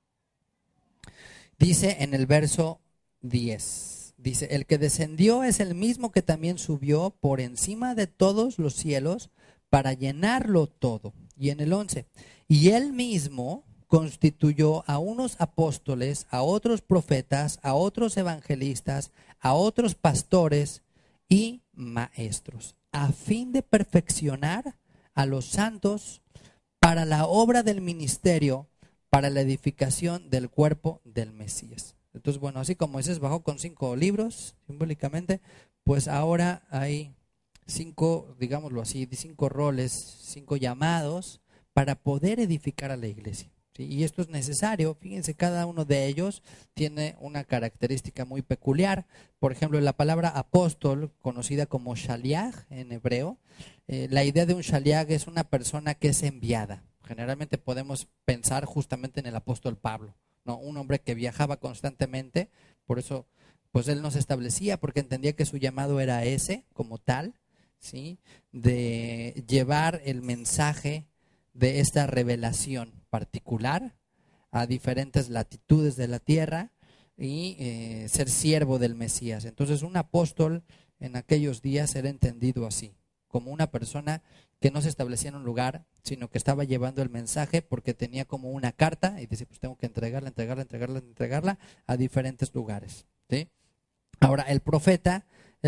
Dice en el verso 10, dice, el que descendió es el mismo que también subió por encima de todos los cielos para llenarlo todo. Y en el 11, y él mismo constituyó a unos apóstoles, a otros profetas, a otros evangelistas, a otros pastores y maestros, a fin de perfeccionar a los santos para la obra del ministerio, para la edificación del cuerpo del Mesías. Entonces, bueno, así como Moisés bajó con 5 libros, simbólicamente, pues ahora hay 5, digámoslo así, 5 roles, 5 llamados para poder edificar a la iglesia. ¿Sí? Y esto es necesario. Fíjense, cada uno de ellos tiene una característica muy peculiar. Por ejemplo, la palabra apóstol, conocida como shaliach en hebreo, la idea de un shaliach es una persona que es enviada. Generalmente podemos pensar justamente en el apóstol Pablo, ¿no? Un hombre que viajaba constantemente, por eso pues él no se establecía, porque entendía que su llamado era ese, como tal, ¿sí? De llevar el mensaje de esta revelación particular a diferentes latitudes de la tierra y ser siervo del Mesías. Entonces un apóstol en aquellos días era entendido así, como una persona que no se establecía en un lugar, sino que estaba llevando el mensaje porque tenía como una carta y dice, pues tengo que entregarla a diferentes lugares, ¿sí? Ahora, el profeta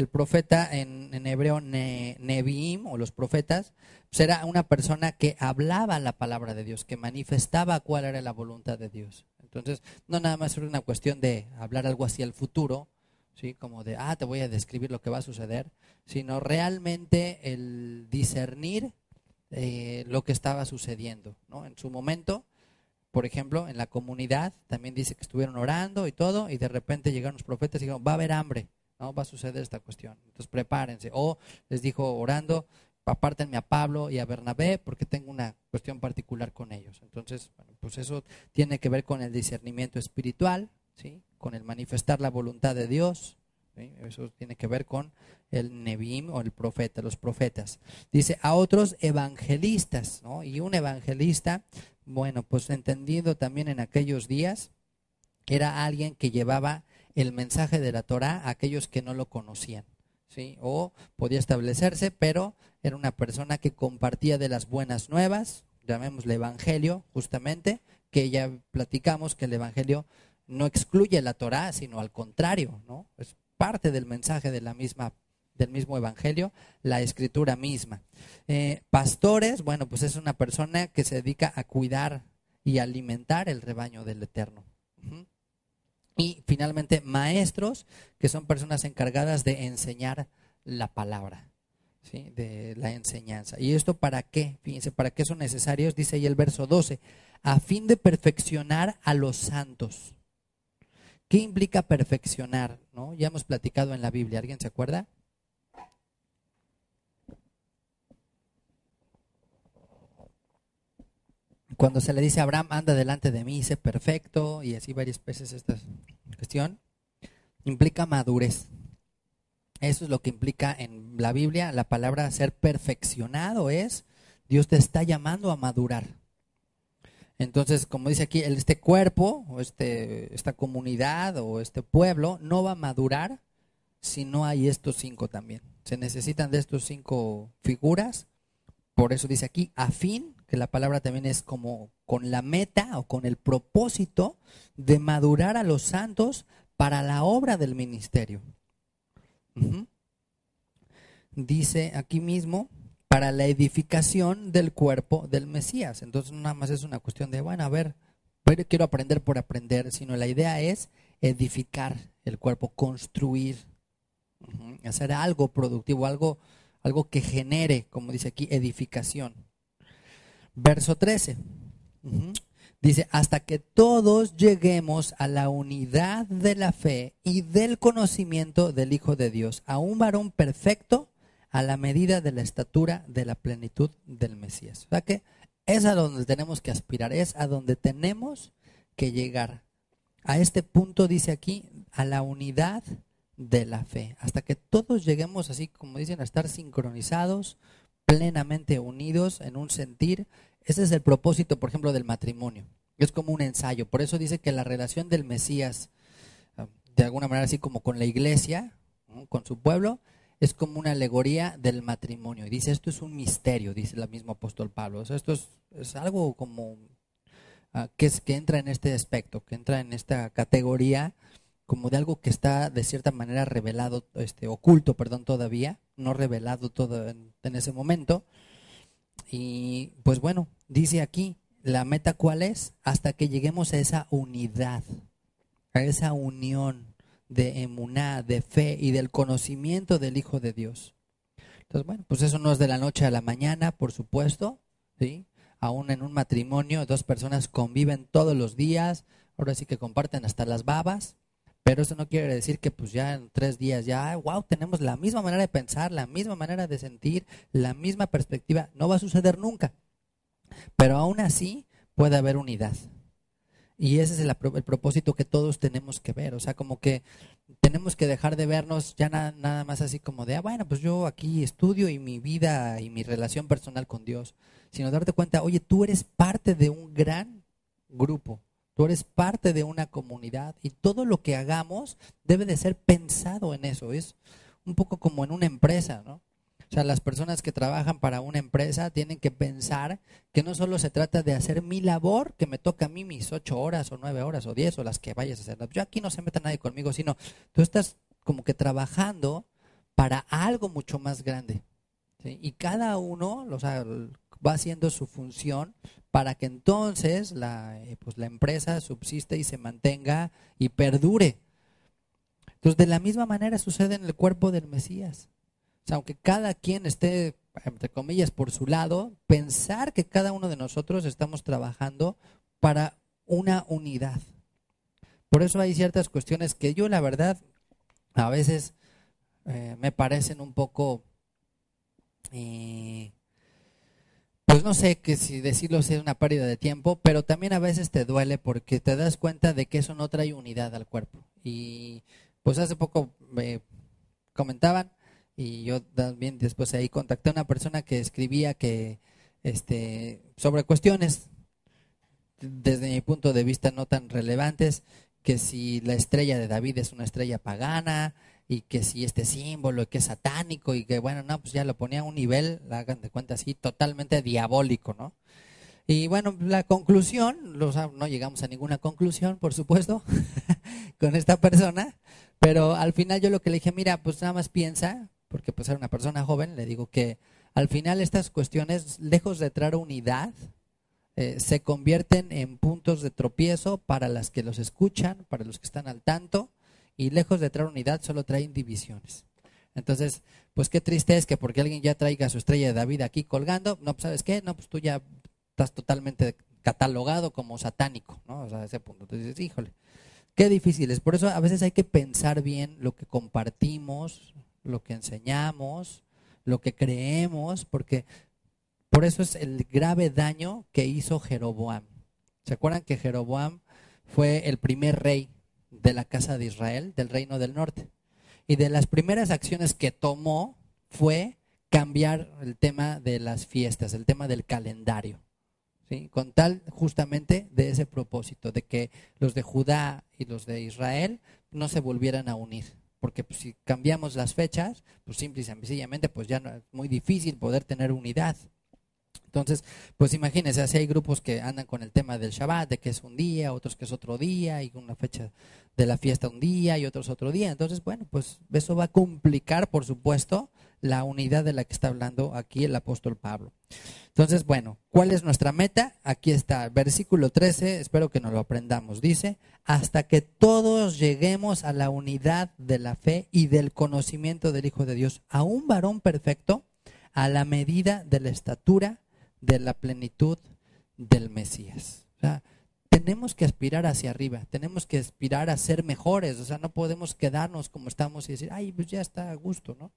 en hebreo, Neviim, o los profetas, pues era una persona que hablaba la palabra de Dios, que manifestaba cuál era la voluntad de Dios. Entonces, no nada más era una cuestión de hablar algo hacia el futuro, ¿sí? Como de, te voy a describir lo que va a suceder, sino realmente el discernir lo que estaba sucediendo, ¿no? En su momento, por ejemplo, en la comunidad, también dice que estuvieron orando y todo, y de repente llegaron los profetas y dijeron, va a haber hambre, ¿no? Va a suceder esta cuestión, entonces prepárense. O les dijo orando, apártenme a Pablo y a Bernabé porque tengo una cuestión particular con ellos. Entonces, bueno, pues eso tiene que ver con el discernimiento espiritual, ¿sí? Con el manifestar la voluntad de Dios, ¿sí? Eso tiene que ver con el Neviim o el profeta, los profetas. Dice, a otros evangelistas, ¿no? Y un evangelista, bueno, pues entendido también en aquellos días, era alguien que llevaba el mensaje de la Torá a aquellos que no lo conocían, ¿sí? O podía establecerse, pero era una persona que compartía de las buenas nuevas, llamémosle evangelio, justamente, que ya platicamos que el evangelio no excluye la Torá, sino al contrario, ¿no? Es parte del mensaje de la misma, del mismo evangelio, la escritura misma. Pastores, bueno, pues es una persona que se dedica a cuidar y alimentar el rebaño del Eterno. Y finalmente maestros, que son personas encargadas de enseñar la palabra, ¿sí? De la enseñanza. ¿Y esto para qué? Fíjense, ¿para qué son necesarios? Dice ahí el verso 12, a fin de perfeccionar a los santos. ¿Qué implica perfeccionar? ¿No? Ya hemos platicado en la Biblia, ¿alguien se acuerda? Cuando se le dice a Abraham, anda delante de mí, sé perfecto, y así varias veces esta cuestión, implica madurez. Eso es lo que implica en la Biblia la palabra ser perfeccionado, es Dios te está llamando a madurar. Entonces, como dice aquí, este cuerpo, o esta comunidad, o este pueblo, no va a madurar si no hay estos 5 también. Se necesitan de estos 5 figuras. Por eso dice aquí, a fin, que la palabra también es como con la meta o con el propósito de madurar a los santos para la obra del ministerio. Dice aquí mismo, para la edificación del cuerpo del Mesías. Entonces no nada más es una cuestión de, bueno, a ver, quiero aprender por aprender, sino la idea es edificar el cuerpo, construir, hacer algo productivo, algo que genere, como dice aquí, edificación. Verso 13. Dice, hasta que todos lleguemos a la unidad de la fe y del conocimiento del Hijo de Dios, a un varón perfecto, a la medida de la estatura de la plenitud del Mesías. O sea que es a donde tenemos que aspirar, es a donde tenemos que llegar. A este punto dice aquí, a la unidad de la fe, hasta que todos lleguemos, así como dicen, a estar sincronizados, plenamente unidos en un sentir. Ese es el propósito, por ejemplo, del matrimonio. Es como un ensayo. Por eso dice que la relación del Mesías, de alguna manera así como con la iglesia, ¿no? Con su pueblo, es como una alegoría del matrimonio. Y dice, esto es un misterio, dice el mismo apóstol Pablo. O sea, esto es algo como que entra en este aspecto, que entra en esta categoría como de algo que está de cierta manera revelado, oculto, todavía, no revelado todo en ese momento. Y pues bueno, dice aquí, la meta ¿cuál es? Hasta que lleguemos a esa unidad, a esa unión de emuná, de fe y del conocimiento del Hijo de Dios. Entonces, bueno, pues eso no es de la noche a la mañana, por supuesto, ¿sí? Aún en un matrimonio, dos personas conviven todos los días, ahora sí que comparten hasta las babas, pero eso no quiere decir que pues ya en 3 días ya, wow, tenemos la misma manera de pensar, la misma manera de sentir, la misma perspectiva. No va a suceder nunca, pero aún así puede haber unidad. Y ese es el propósito que todos tenemos que ver, o sea, como que tenemos que dejar de vernos ya nada más así como de, bueno, pues yo aquí estudio y mi vida y mi relación personal con Dios, sino darte cuenta, oye, tú eres parte de un gran grupo, tú eres parte de una comunidad y todo lo que hagamos debe de ser pensado en eso, es un poco como en una empresa, ¿no? O sea, las personas que trabajan para una empresa tienen que pensar que no solo se trata de hacer mi labor, que me toca a mí mis 8 horas o 9 horas o 10 o las que vayas a hacer. Yo aquí no se meta nadie conmigo, sino tú estás como que trabajando para algo mucho más grande, ¿sí? Y cada uno, o sea, va haciendo su función para que entonces pues la empresa subsiste y se mantenga y perdure. Entonces, de la misma manera sucede en el cuerpo del Mesías. O sea, aunque cada quien esté, entre comillas, por su lado, pensar que cada uno de nosotros estamos trabajando para una unidad. Por eso hay ciertas cuestiones que yo, la verdad, a veces me parecen un poco, eh, pues no sé que si decirlo sea una pérdida de tiempo, pero también a veces te duele porque te das cuenta de que eso no trae unidad al cuerpo. Y pues hace poco me comentaban y yo también después ahí contacté a una persona que escribía que sobre cuestiones desde mi punto de vista no tan relevantes, que si la estrella de David es una estrella pagana y que si este símbolo que es satánico y que bueno, no, pues ya lo ponía a un nivel, hagan de cuenta así, totalmente diabólico, ¿no? Y bueno, la conclusión, no llegamos a ninguna conclusión, por supuesto, con esta persona, pero al final yo lo que le dije, mira, pues nada más piensa, porque pues era una persona joven, le digo que al final estas cuestiones, lejos de traer unidad, se convierten en puntos de tropiezo para las que los escuchan, para los que están al tanto, y lejos de traer unidad solo traen divisiones. Entonces, pues qué triste es que porque alguien ya traiga su estrella de David aquí colgando, no, pues ¿sabes qué? No, pues tú ya estás totalmente catalogado como satánico, ¿no? O sea, a ese punto. Entonces dices, híjole, qué difícil es. Por eso a veces hay que pensar bien lo que compartimos, lo que enseñamos, lo que creemos, porque por eso es el grave daño que hizo Jeroboam. ¿Se acuerdan que Jeroboam fue el primer rey de la casa de Israel, del reino del norte? Y de las primeras acciones que tomó fue cambiar el tema de las fiestas, el tema del calendario, ¿sí? Con tal justamente de ese propósito, de que los de Judá y los de Israel no se volvieran a unir. Porque pues, si cambiamos las fechas, pues simple y sencillamente pues ya no, es muy difícil poder tener unidad. Entonces, pues imagínense, así hay grupos que andan con el tema del Shabbat, de que es un día, otros que es otro día, y una fecha de la fiesta un día y otros otro día. Entonces, bueno, pues eso va a complicar, por supuesto, la unidad de la que está hablando aquí el apóstol Pablo. Entonces, bueno, ¿cuál es nuestra meta? Aquí está, versículo 13, espero que nos lo aprendamos. Dice, hasta que todos lleguemos a la unidad de la fe y del conocimiento del Hijo de Dios, a un varón perfecto, a la medida de la estatura de la plenitud del Mesías. O sea, tenemos que aspirar hacia arriba, tenemos que aspirar a ser mejores, o sea, no podemos quedarnos como estamos y decir, ay, pues ya está a gusto, ¿no?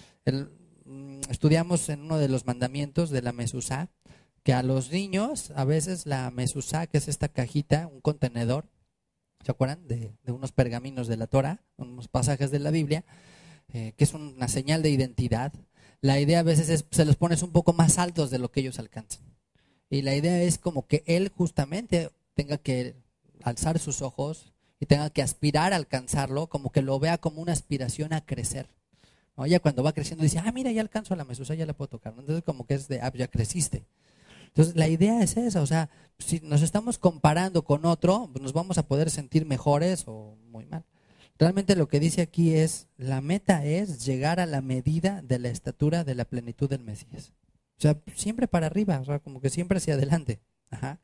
Estudiamos en uno de los mandamientos de la Mezuzá, que a los niños, a veces la Mezuzá, que es esta cajita, un contenedor, ¿se acuerdan? De unos pergaminos de la Torah, unos pasajes de la Biblia, que es una señal de identidad. La idea a veces es, se los pones un poco más altos de lo que ellos alcanzan. Y la idea es como que él justamente tenga que alzar sus ojos y tenga que aspirar a alcanzarlo, como que lo vea como una aspiración a crecer, ¿no? Ya cuando va creciendo dice, mira, ya alcanzo a la mesusa, ya la puedo tocar, ¿no? Entonces como que es de, ya creciste. Entonces la idea es esa, o sea, si nos estamos comparando con otro, pues nos vamos a poder sentir mejores o muy mal. Realmente lo que dice aquí es, la meta es llegar a la medida de la estatura de la plenitud del Mesías. O sea, siempre para arriba, o sea, como que siempre hacia adelante. Ajá.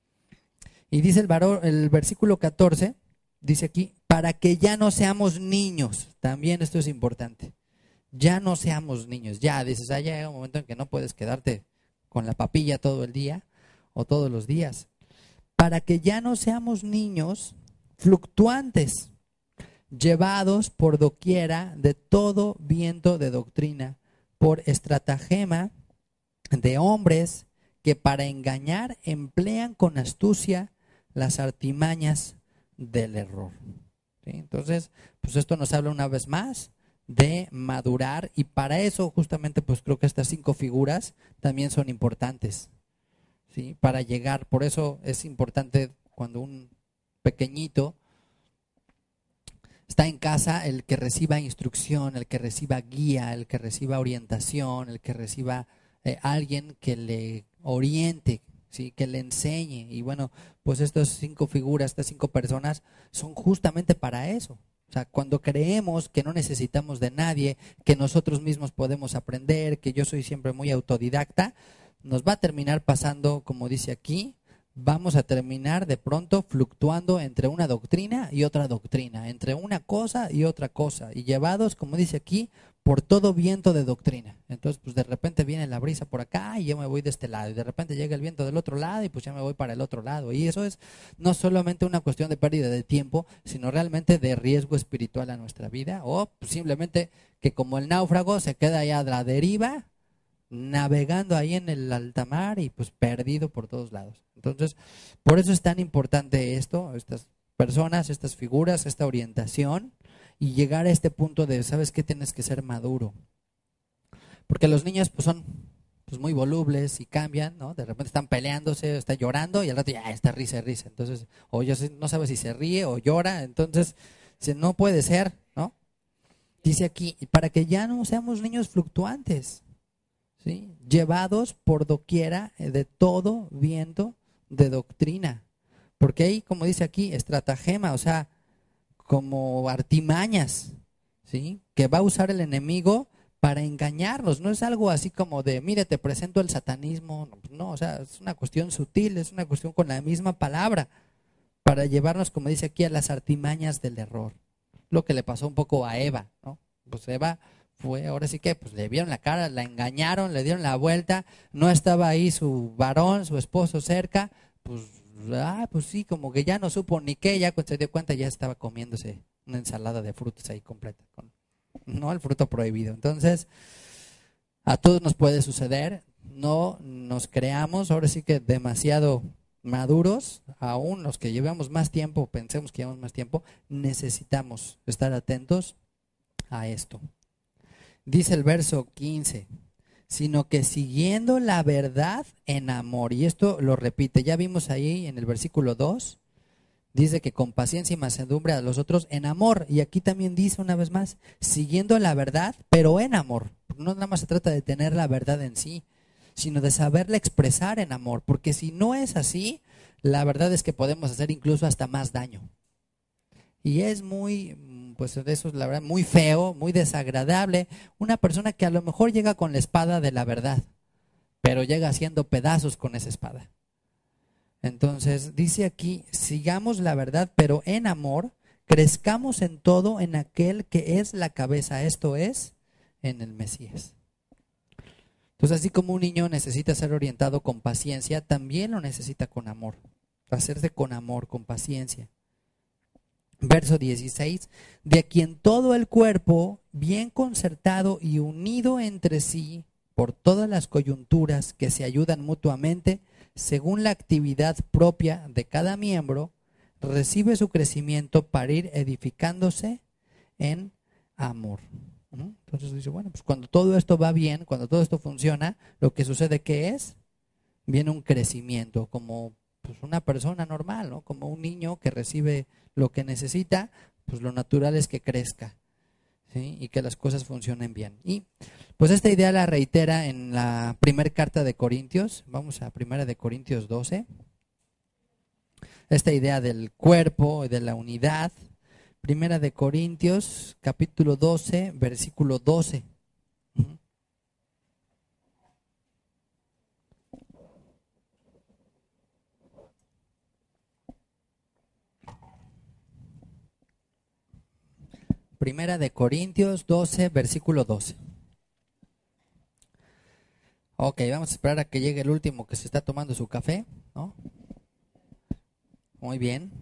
Y dice el versículo 14, dice aquí, para que ya no seamos niños. También esto es importante. Ya no seamos niños. Ya, dices, ya llega un momento en que no puedes quedarte con la papilla todo el día o todos los días. Para que ya no seamos niños fluctuantes, llevados por doquiera de todo viento de doctrina, por estratagema de hombres que para engañar emplean con astucia las artimañas del error. ¿Sí? Entonces, pues esto nos habla una vez más de madurar, y para eso justamente pues creo que estas 5 figuras también son importantes, ¿sí? Para llegar, por eso es importante cuando un pequeñito está en casa, el que reciba instrucción, el que reciba guía, el que reciba orientación, el que reciba alguien que le oriente, ¿sí? Que le enseñe. Y bueno, pues estas 5 figuras, estas 5 personas son justamente para eso. O sea, cuando creemos que no necesitamos de nadie, que nosotros mismos podemos aprender, que yo soy siempre muy autodidacta, nos va a terminar pasando, como dice aquí, vamos a terminar de pronto fluctuando entre una doctrina y otra doctrina, entre una cosa y otra cosa, y llevados, como dice aquí, por todo viento de doctrina. Entonces, pues de repente viene la brisa por acá y yo me voy de este lado, y de repente llega el viento del otro lado y pues ya me voy para el otro lado. Y eso es no solamente una cuestión de pérdida de tiempo, sino realmente de riesgo espiritual a nuestra vida, o pues simplemente que como el náufrago se queda allá a la deriva, navegando ahí en el alta mar y pues perdido por todos lados. Entonces, por eso es tan importante esto, estas personas, estas figuras, esta orientación, y llegar a este punto de, ¿sabes qué? Tienes que ser maduro. Porque los niños pues son pues muy volubles y cambian, ¿no? De repente están peleándose, está llorando y al rato ya está risa y risa. Entonces, o ya no sabe si se ríe o llora, entonces no puede ser, ¿no? Dice aquí, para que ya no seamos niños fluctuantes, ¿sí? Llevados por doquiera de todo viento de doctrina. Porque hay, como dice aquí, estratagema, o sea, como artimañas, ¿sí? Que va a usar el enemigo para engañarnos. No es algo así como de, mire, te presento el satanismo. No, o sea, es una cuestión sutil, es una cuestión con la misma palabra, para llevarnos, como dice aquí, a las artimañas del error. Lo que le pasó un poco a Eva, ¿no? Pues Eva fue, ahora sí que, pues le vieron la cara, la engañaron, le dieron la vuelta, no estaba ahí su varón, su esposo cerca, pues, pues sí, como que ya no supo ni qué, ya cuando se dio cuenta ya estaba comiéndose una ensalada de frutos ahí completa, no el fruto prohibido. Entonces, a todos nos puede suceder, no nos creamos, ahora sí que demasiado maduros, aún los que llevamos más tiempo, pensemos que llevamos más tiempo, necesitamos estar atentos a esto. Dice el verso 15, sino que siguiendo la verdad en amor. Y esto lo repite, ya vimos ahí en el versículo 2, dice que con paciencia y mansedumbre a los otros en amor. Y aquí también dice una vez más, siguiendo la verdad, pero en amor. No nada más se trata de tener la verdad en sí, sino de saberla expresar en amor. Porque si no es así, la verdad es que podemos hacer incluso hasta más daño. Y es muy, pues eso es la verdad, muy feo, muy desagradable. Una persona que a lo mejor llega con la espada de la verdad, pero llega haciendo pedazos con esa espada. Entonces, dice aquí, sigamos la verdad, pero en amor, crezcamos en todo en aquel que es la cabeza, esto es, en el Mesías. Entonces, así como un niño necesita ser orientado con paciencia, también lo necesita con amor, hacerse con amor, con paciencia. Verso 16, de quien todo el cuerpo, bien concertado y unido entre sí por todas las coyunturas que se ayudan mutuamente, según la actividad propia de cada miembro, recibe su crecimiento para ir edificándose en amor. Entonces dice, bueno, pues cuando todo esto va bien, cuando todo esto funciona, lo que sucede que es, viene un crecimiento, como pues una persona normal, ¿no? Como un niño que recibe lo que necesita, pues lo natural es que crezca, ¿sí? Y que las cosas funcionen bien. Y pues esta idea la reitera en la primera carta de Corintios. Vamos a primera de Corintios 12. Esta idea del cuerpo y de la unidad. Primera de Corintios, capítulo 12, versículo 12. Primera de Corintios 12, versículo 12. Ok, vamos a esperar a que llegue el último que se está tomando su café, ¿no? Muy bien.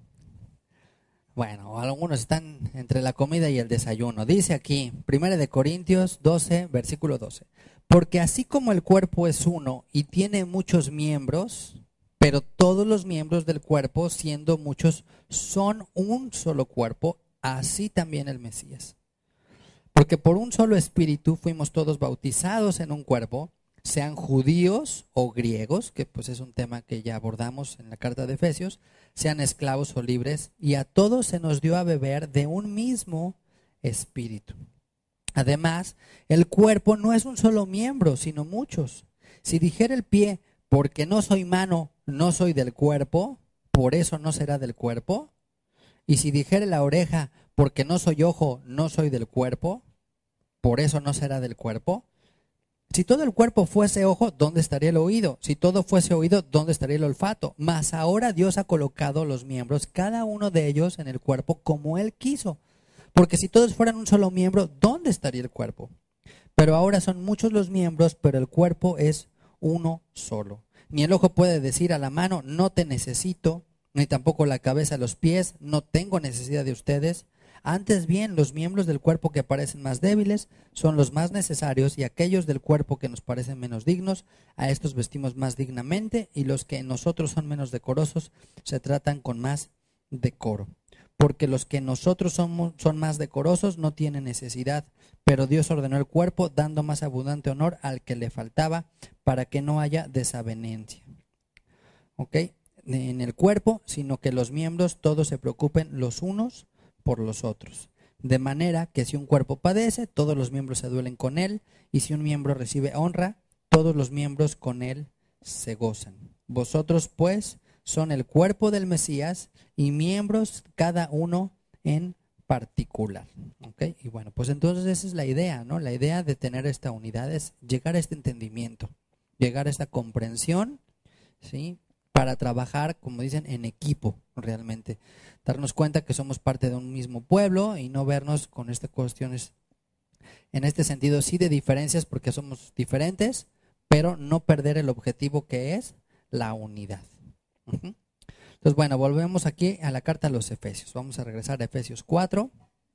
Bueno, algunos están entre la comida y el desayuno. Dice aquí, Primera de Corintios 12, versículo 12. Porque así como el cuerpo es uno y tiene muchos miembros, pero todos los miembros del cuerpo, siendo muchos, son un solo cuerpo, así también el Mesías. Porque por un solo espíritu fuimos todos bautizados en un cuerpo, sean judíos o griegos, que pues es un tema que ya abordamos en la carta de Efesios, sean esclavos o libres, y a todos se nos dio a beber de un mismo espíritu. Además, el cuerpo no es un solo miembro, sino muchos. Si dijera el pie, porque no soy mano, no soy del cuerpo, por eso no será del cuerpo. Y si dijere la oreja, porque no soy ojo, no soy del cuerpo, por eso no será del cuerpo. Si todo el cuerpo fuese ojo, ¿dónde estaría el oído? Si todo fuese oído, ¿dónde estaría el olfato? Mas ahora Dios ha colocado los miembros, cada uno de ellos, en el cuerpo como Él quiso. Porque si todos fueran un solo miembro, ¿dónde estaría el cuerpo? Pero ahora son muchos los miembros, pero el cuerpo es uno solo. Ni el ojo puede decir a la mano, no te necesito, ni tampoco la cabeza a los pies, no tengo necesidad de ustedes. Antes bien, los miembros del cuerpo que parecen más débiles son los más necesarios, y aquellos del cuerpo que nos parecen menos dignos, a estos vestimos más dignamente, y los que en nosotros son menos decorosos se tratan con más decoro. Porque los que nosotros son más decorosos no tienen necesidad, pero Dios ordenó el cuerpo dando más abundante honor al que le faltaba, para que no haya desavenencia. ¿Ok? En el cuerpo, sino que los miembros todos se preocupen los unos por los otros. De manera que si un cuerpo padece, todos los miembros se duelen con él, y si un miembro recibe honra, todos los miembros con él se gozan. Vosotros, pues, son el cuerpo del Mesías y miembros cada uno en particular. ¿Ok? Y bueno, pues entonces esa es la idea, ¿no? La idea de tener esta unidad es llegar a este entendimiento, llegar a esta comprensión, ¿sí? Para trabajar, como dicen, en equipo realmente. Darnos cuenta que somos parte de un mismo pueblo y no vernos con estas cuestiones, en este sentido sí de diferencias porque somos diferentes, pero no perder el objetivo que es la unidad. Entonces, bueno, volvemos aquí a la carta a los Efesios. Vamos a regresar a Efesios 4.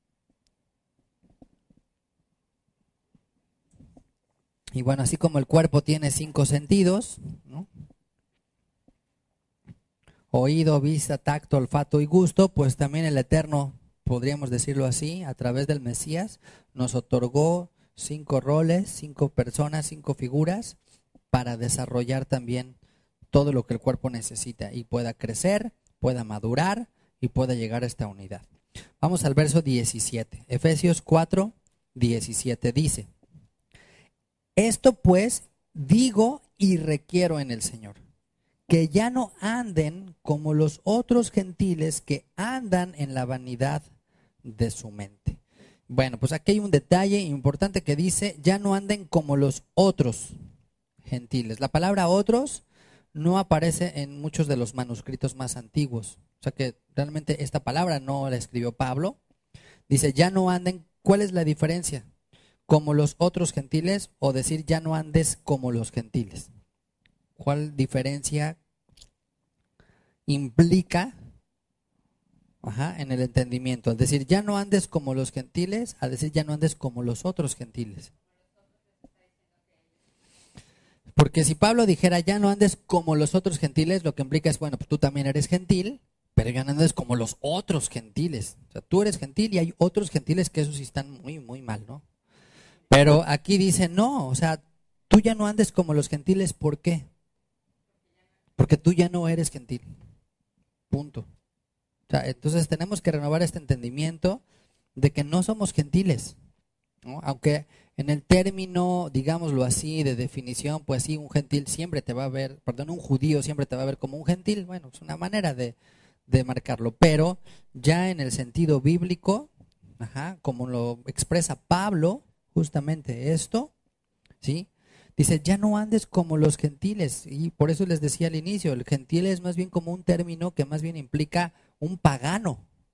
Y bueno, así como el cuerpo tiene 5 sentidos, ¿no? Oído, vista, tacto, olfato y gusto, pues también el Eterno, podríamos decirlo así, a través del Mesías, nos otorgó 5 roles, 5 personas, 5 figuras, para desarrollar también todo lo que el cuerpo necesita y pueda crecer, pueda madurar y pueda llegar a esta unidad. Vamos al verso 17. Efesios 4, 17 dice: Esto pues digo y requiero en el Señor, que ya no anden como los otros gentiles que andan en la vanidad de su mente. Bueno, pues aquí hay un detalle importante que dice: ya no anden como los otros gentiles. La palabra otros no aparece en muchos de los manuscritos más antiguos. O sea que realmente esta palabra no la escribió Pablo. Dice, ya no anden. ¿Cuál es la diferencia? Como los otros gentiles, o decir ya no andes como los gentiles. ¿Cuál diferencia implica en el entendimiento? Al decir ya no andes como los gentiles, a decir ya no andes como los otros gentiles. Porque si Pablo dijera ya no andes como los otros gentiles, lo que implica es, bueno, pues tú también eres gentil, pero ya no andes como los otros gentiles. O sea, tú eres gentil y hay otros gentiles que esos sí están muy, muy mal, ¿no? Pero aquí dice, no, o sea, tú ya no andes como los gentiles, ¿por qué? Porque tú ya no eres gentil. Punto. O sea, entonces tenemos que renovar este entendimiento de que no somos gentiles, ¿no? Aunque en el término, digámoslo así, de definición, pues sí, un gentil siempre te va a ver, perdón, un judío siempre te va a ver como un gentil. Bueno, es una manera de marcarlo, pero ya en el sentido bíblico, como lo expresa Pablo, justamente esto, ¿sí? Dice, ya no andes como los gentiles, y por eso les decía al inicio, el gentil es más bien como un término que más bien implica un pagano,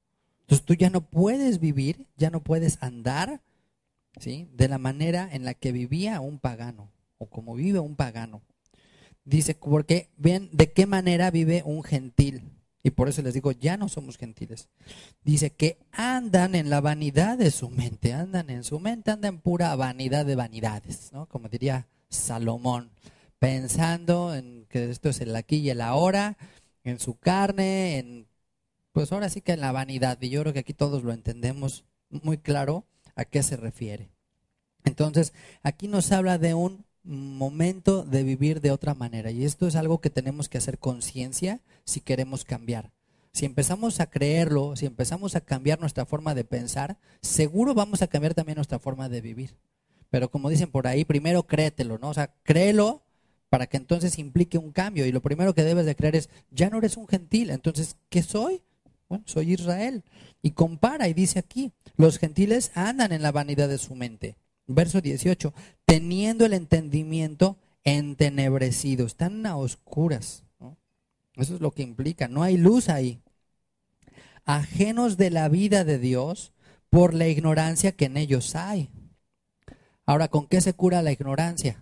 Entonces tú ya no puedes vivir, ya no puedes andar, ¿sí?, de la manera en la que vivía un pagano o como vive un pagano. Dice, porque ven de qué manera vive un gentil. Y por eso les digo, ya no somos gentiles. Dice que andan en la vanidad de su mente, andan en su mente, andan en pura vanidad de vanidades, ¿no? Como diría Salomón, pensando en que esto es el aquí y el ahora, en su carne, pues ahora sí que en la vanidad. Y yo creo que aquí todos lo entendemos muy claro a qué se refiere. Entonces, aquí nos habla de un momento de vivir de otra manera. Y esto es algo que tenemos que hacer conciencia si queremos cambiar. Si empezamos a creerlo, si empezamos a cambiar nuestra forma de pensar, seguro vamos a cambiar también nuestra forma de vivir. Pero como dicen por ahí, primero créetelo, ¿no? O sea, créelo para que entonces implique un cambio. Y lo primero que debes de creer es, ya no eres un gentil, entonces, ¿qué soy? Bueno, soy Israel. Y compara y dice aquí, los gentiles andan en la vanidad de su mente. Verso 18, teniendo el entendimiento entenebrecido, están a oscuras, ¿no? Eso es lo que implica, no hay luz ahí. Ajenos de la vida de Dios por la ignorancia que en ellos hay. Ahora, ¿con qué se cura la ignorancia?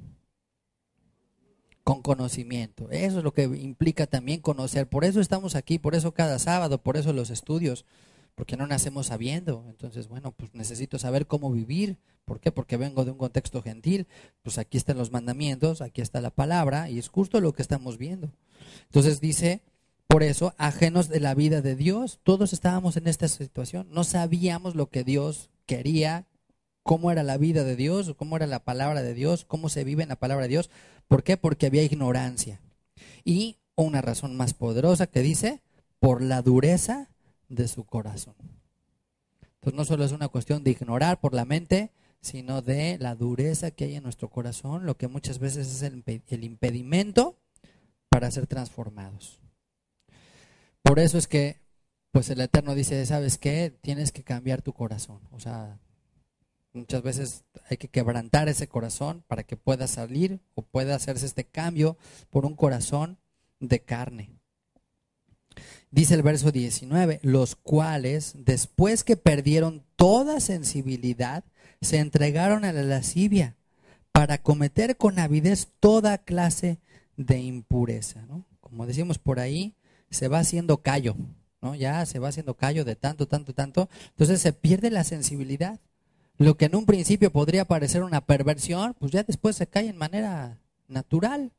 Con conocimiento. Eso es lo que implica también conocer. Por eso estamos aquí, por eso cada sábado, por eso los estudios, porque no nacemos sabiendo. Entonces, bueno, pues necesito saber cómo vivir. ¿Por qué? Porque vengo de un contexto gentil. Pues aquí están los mandamientos, aquí está la palabra y es justo lo que estamos viendo. Entonces dice, por eso, ajenos de la vida de Dios, todos estábamos en esta situación. No sabíamos lo que Dios quería, cómo era la vida de Dios, cómo era la palabra de Dios, cómo se vive en la palabra de Dios. ¿Por qué? Porque había ignorancia. Y una razón más poderosa que dice, por la dureza de su corazón. Entonces no solo es una cuestión de ignorar por la mente, sino de la dureza que hay en nuestro corazón, lo que muchas veces es el impedimento para ser transformados. Por eso es que, pues el Eterno dice, ¿sabes qué? Tienes que cambiar tu corazón. O sea, muchas veces hay que quebrantar ese corazón para que pueda salir o pueda hacerse este cambio por un corazón de carne. Dice el verso 19, los cuales, después que perdieron toda sensibilidad, se entregaron a la lascivia para cometer con avidez toda clase de impureza, ¿no? Como decimos por ahí, se va haciendo callo, ¿no? Ya se va haciendo callo de tanto, tanto, tanto. Entonces se pierde la sensibilidad. Lo que en un principio podría parecer una perversión, pues ya después se cae en manera natural.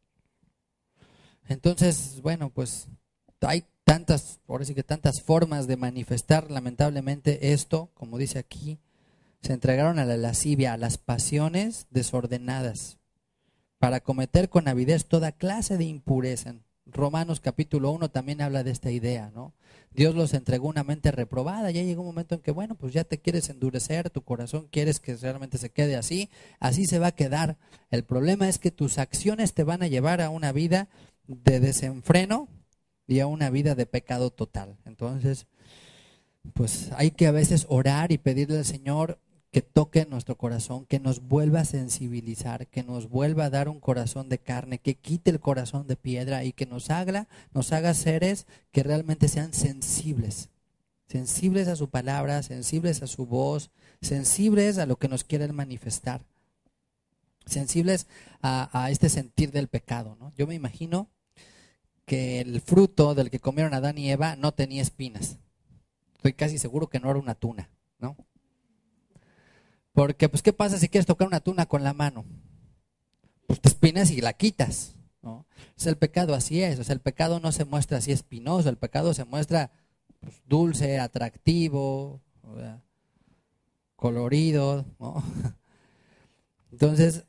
Entonces, bueno, pues hay tantas, ahora sí que tantas formas de manifestar lamentablemente esto, como dice aquí, se entregaron a la lascivia, a las pasiones desordenadas, para cometer con avidez toda clase de impureza. Romanos capítulo 1 también habla de esta idea, ¿no? Dios los entregó una mente reprobada, ya llegó un momento en que, bueno, pues ya te quieres endurecer, tu corazón quieres que realmente se quede así, así se va a quedar. El problema es que tus acciones te van a llevar a una vida de desenfreno y a una vida de pecado total. Entonces, pues hay que a veces orar y pedirle al Señor que toque nuestro corazón, que nos vuelva a sensibilizar, que nos vuelva a dar un corazón de carne, que quite el corazón de piedra y que nos haga seres que realmente sean sensibles, sensibles a su palabra, sensibles a su voz, sensibles a lo que nos quieren manifestar, sensibles a este sentir del pecado, ¿no? Yo me imagino que el fruto del que comieron Adán y Eva no tenía espinas. Estoy casi seguro que no era una tuna, ¿no? Porque, pues, ¿qué pasa si quieres tocar una tuna con la mano? Pues te espinas y la quitas, ¿no? Es el pecado, así es. O sea, el pecado no se muestra así espinoso, el pecado se muestra, pues, dulce, atractivo, o sea, colorido, ¿no? Entonces,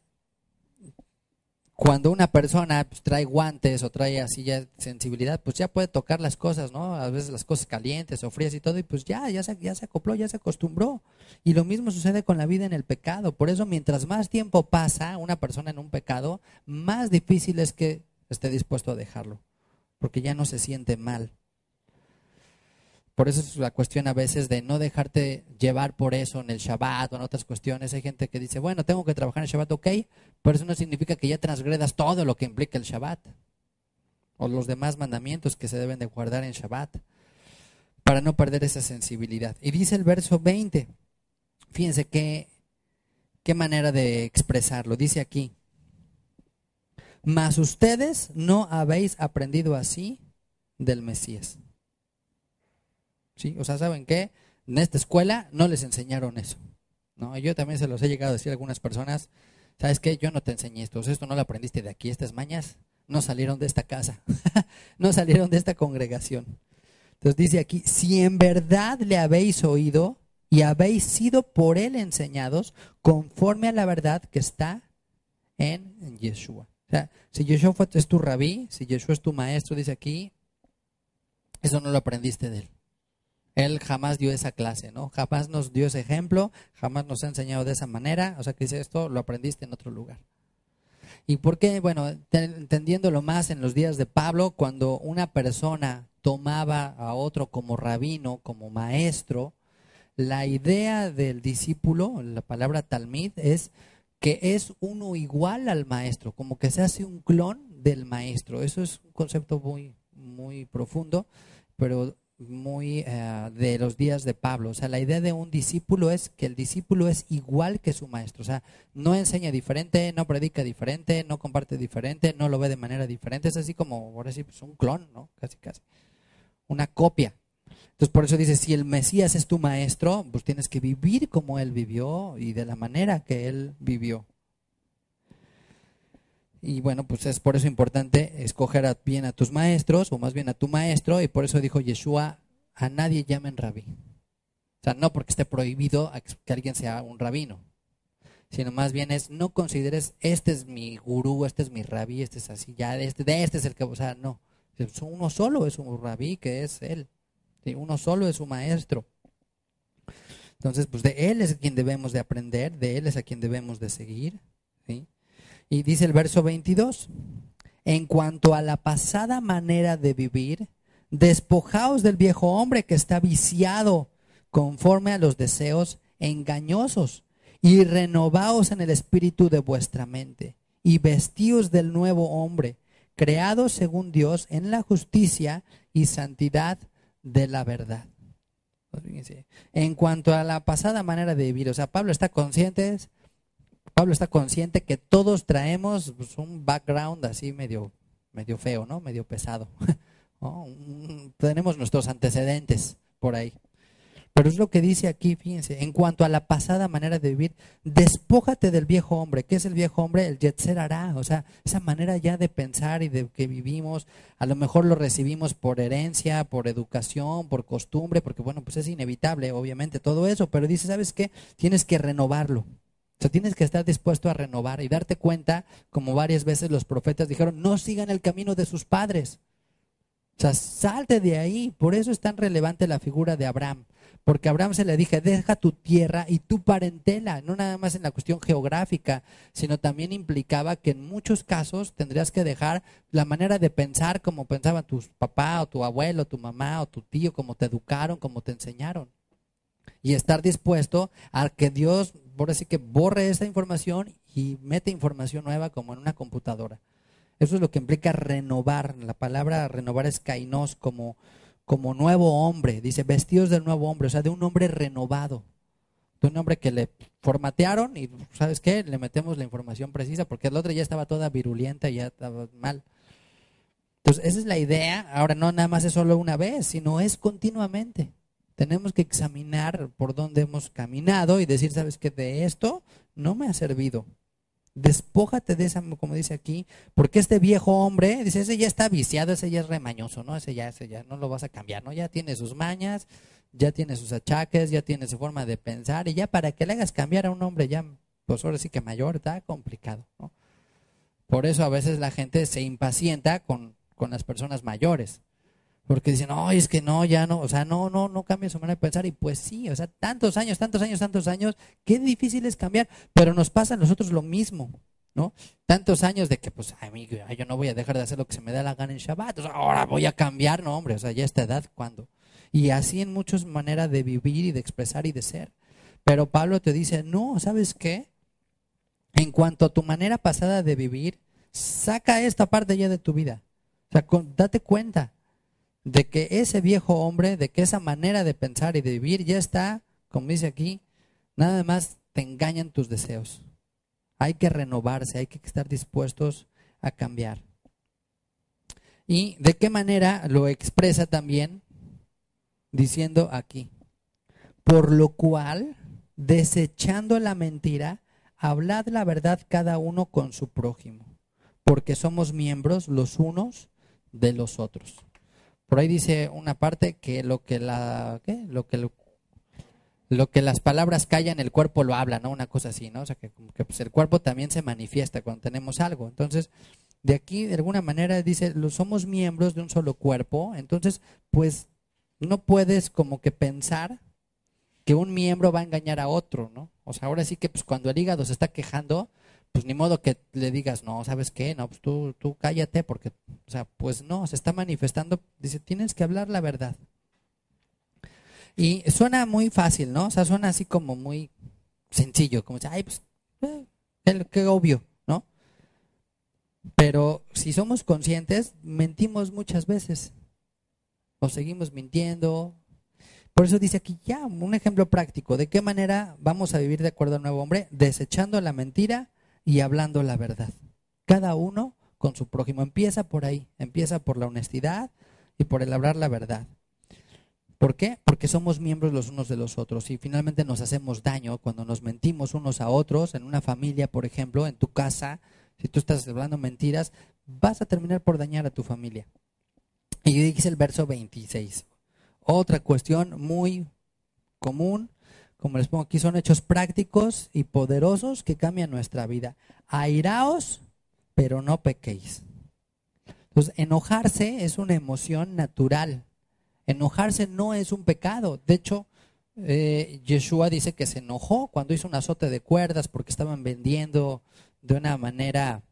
cuando una persona, pues, trae guantes o trae así ya sensibilidad, pues ya puede tocar las cosas, ¿no? A veces las cosas calientes o frías y todo, y pues ya se acopló, ya se acostumbró. Y lo mismo sucede con la vida en el pecado. Por eso, mientras más tiempo pasa una persona en un pecado, más difícil es que esté dispuesto a dejarlo, porque ya no se siente mal. Por eso es la cuestión a veces de no dejarte llevar por eso en el Shabbat o en otras cuestiones. Hay gente que dice, bueno, tengo que trabajar en el Shabbat, ok, pero eso no significa que ya transgredas todo lo que implica el Shabbat o los demás mandamientos que se deben de guardar en Shabbat. para no perder esa sensibilidad. Y dice el verso 20, fíjense qué manera de expresarlo. Dice aquí: mas ustedes no habéis aprendido así del Mesías. ¿Sí? O sea, ¿saben qué? En esta escuela no les enseñaron eso, ¿no? Yo también se los he llegado a decir a algunas personas: ¿sabes qué? Yo no te enseñé esto, o sea, esto no lo aprendiste de aquí, estas mañas no salieron de esta casa, no salieron de esta congregación. Entonces dice aquí: si en verdad le habéis oído y habéis sido por él enseñados conforme a la verdad que está en Yeshua. O sea, si Yeshua es tu rabí, si Yeshua es tu maestro, dice aquí, eso no lo aprendiste de él. Él jamás dio esa clase, ¿no? Jamás nos dio ese ejemplo, jamás nos ha enseñado de esa manera. O sea, que dice, esto lo aprendiste en otro lugar. ¿Y por qué? Bueno, entendiéndolo más en los días de Pablo, cuando una persona tomaba a otro como rabino, como maestro, la idea del discípulo, la palabra talmid, es que es uno igual al maestro, como que se hace un clon del maestro. Eso es un concepto muy, muy profundo, pero muy de los días de Pablo. O sea, la idea de un discípulo es que el discípulo es igual que su maestro. O sea, no enseña diferente, no predica diferente, no comparte diferente, no lo ve de manera diferente. Es así como, ahora sí, pues un clon, ¿no? Casi, casi. Una copia. Entonces, por eso dice, si el Mesías es tu maestro, pues tienes que vivir como él vivió y de la manera que él vivió. Y bueno, pues es por eso importante escoger bien a tus maestros, o más bien a tu maestro, y por eso dijo Yeshua: a nadie llamen rabí. O sea, no porque esté prohibido que alguien sea un rabino, sino más bien es: no consideres, este es mi gurú, este es mi rabí, este es así, ya de este es el que, o sea, no. Uno solo es un rabí, que es él. ¿Sí? Uno solo es su maestro. Entonces, pues de él es a quien debemos de aprender, de él es a quien debemos de seguir, ¿sí? Y dice el verso 22, en cuanto a la pasada manera de vivir, despojaos del viejo hombre que está viciado conforme a los deseos engañosos, y renovaos en el espíritu de vuestra mente, y vestíos del nuevo hombre, creado según Dios en la justicia y santidad de la verdad. En cuanto a la pasada manera de vivir, o sea, Pablo está consciente que todos traemos, pues, un background así medio feo, ¿no? Medio pesado, ¿no? Tenemos nuestros antecedentes por ahí. Pero es lo que dice aquí, fíjense: en cuanto a la pasada manera de vivir, despójate del viejo hombre. ¿Qué es el viejo hombre? El Yetzer Hará, o sea, esa manera ya de pensar y de que vivimos. A lo mejor lo recibimos por herencia, por educación, por costumbre, porque bueno, pues es inevitable, obviamente, todo eso. Pero dice, ¿sabes qué? Tienes que renovarlo. O sea, tienes que estar dispuesto a renovar y darte cuenta, como varias veces los profetas dijeron: no sigan el camino de sus padres. O sea, salte de ahí. Por eso es tan relevante la figura de Abraham. Porque a Abraham se le dije: deja tu tierra y tu parentela, no nada más en la cuestión geográfica, sino también implicaba que en muchos casos tendrías que dejar la manera de pensar como pensaban tus papás, o tu abuelo, tu mamá, o tu tío, como te educaron, como te enseñaron. Y estar dispuesto a que Dios, por así que borre esa información y mete información nueva como en una computadora. Eso es lo que implica renovar. La palabra renovar es kainos, como nuevo hombre. Dice, vestidos del nuevo hombre, o sea, de un hombre renovado. De un hombre que le formatearon y, ¿sabes qué? Le metemos la información precisa, porque el otro ya estaba toda virulienta y ya estaba mal. Entonces, esa es la idea. Ahora, no nada más es solo una vez, sino es continuamente. Tenemos que examinar por dónde hemos caminado y decir, ¿sabes qué? De esto no me ha servido. Despójate de esa, como dice aquí, porque este viejo hombre, dice, ese ya está viciado, ese ya es remañoso, ¿no? Ese ya no lo vas a cambiar, ¿no? Ya tiene sus mañas, ya tiene sus achaques, ya tiene su forma de pensar, y ya para que le hagas cambiar a un hombre ya, pues ahora sí que mayor, está complicado, ¿no? Por eso a veces la gente se impacienta con las personas mayores, porque dicen, no, es que no, ya no, o sea, no cambia su manera de pensar. Y pues sí, o sea, tantos años, qué difícil es cambiar. Pero nos pasa a nosotros lo mismo, ¿no? Tantos años de que, pues, amigo, yo no voy a dejar de hacer lo que se me da la gana en Shabbat, o sea, ahora voy a cambiar, no, hombre, o sea, ya a esta edad, ¿cuándo? Y así en muchas maneras de vivir y de expresar y de ser. Pero Pablo te dice, no, ¿sabes qué? En cuanto a tu manera pasada de vivir, saca esta parte ya de tu vida. O sea, date cuenta. de que ese viejo hombre, de que esa manera de pensar y de vivir ya está, como dice aquí, nada más te engañan tus deseos. Hay que renovarse, hay que estar dispuestos a cambiar. ¿Y de qué manera lo expresa también? Diciendo aquí, por lo cual, desechando la mentira, hablad la verdad cada uno con su prójimo, porque somos miembros los unos de los otros. Por ahí dice una parte que lo que las palabras callan, el cuerpo lo habla, ¿no? Una cosa así, ¿no? O sea, que, como que pues el cuerpo también se manifiesta cuando tenemos algo. Entonces, de aquí, de alguna manera, dice, somos miembros de un solo cuerpo, entonces, pues, no puedes como que pensar que un miembro va a engañar a otro, ¿no? O sea, ahora sí que, pues, cuando el hígado se está quejando, pues, ni modo que le digas, no, ¿sabes qué? No, pues, tú cállate, porque, o sea, pues, no, se está manifestando, dice, tienes que hablar la verdad. Y suena muy fácil, ¿no? O sea, suena así como muy sencillo, como, ay, pues, qué obvio, ¿no? Pero si somos conscientes, mentimos muchas veces, o seguimos mintiendo. Por eso dice aquí ya un ejemplo práctico, ¿de qué manera vamos a vivir de acuerdo al nuevo hombre? Desechando la mentira y hablando la verdad. Cada uno con su prójimo. Empieza por ahí, empieza por la honestidad y por el hablar la verdad. ¿Por qué? Porque somos miembros los unos de los otros y finalmente nos hacemos daño cuando nos mentimos unos a otros, en una familia, por ejemplo, en tu casa. Si tú estás hablando mentiras, vas a terminar por dañar a tu familia. Y dice el verso 26. Otra cuestión muy común, como les pongo aquí, son hechos prácticos y poderosos que cambian nuestra vida. Airaos, pero no pequéis. Entonces, enojarse es una emoción natural. Enojarse no es un pecado. De hecho, Yeshua dice que se enojó cuando hizo un azote de cuerdas porque estaban vendiendo de una manera,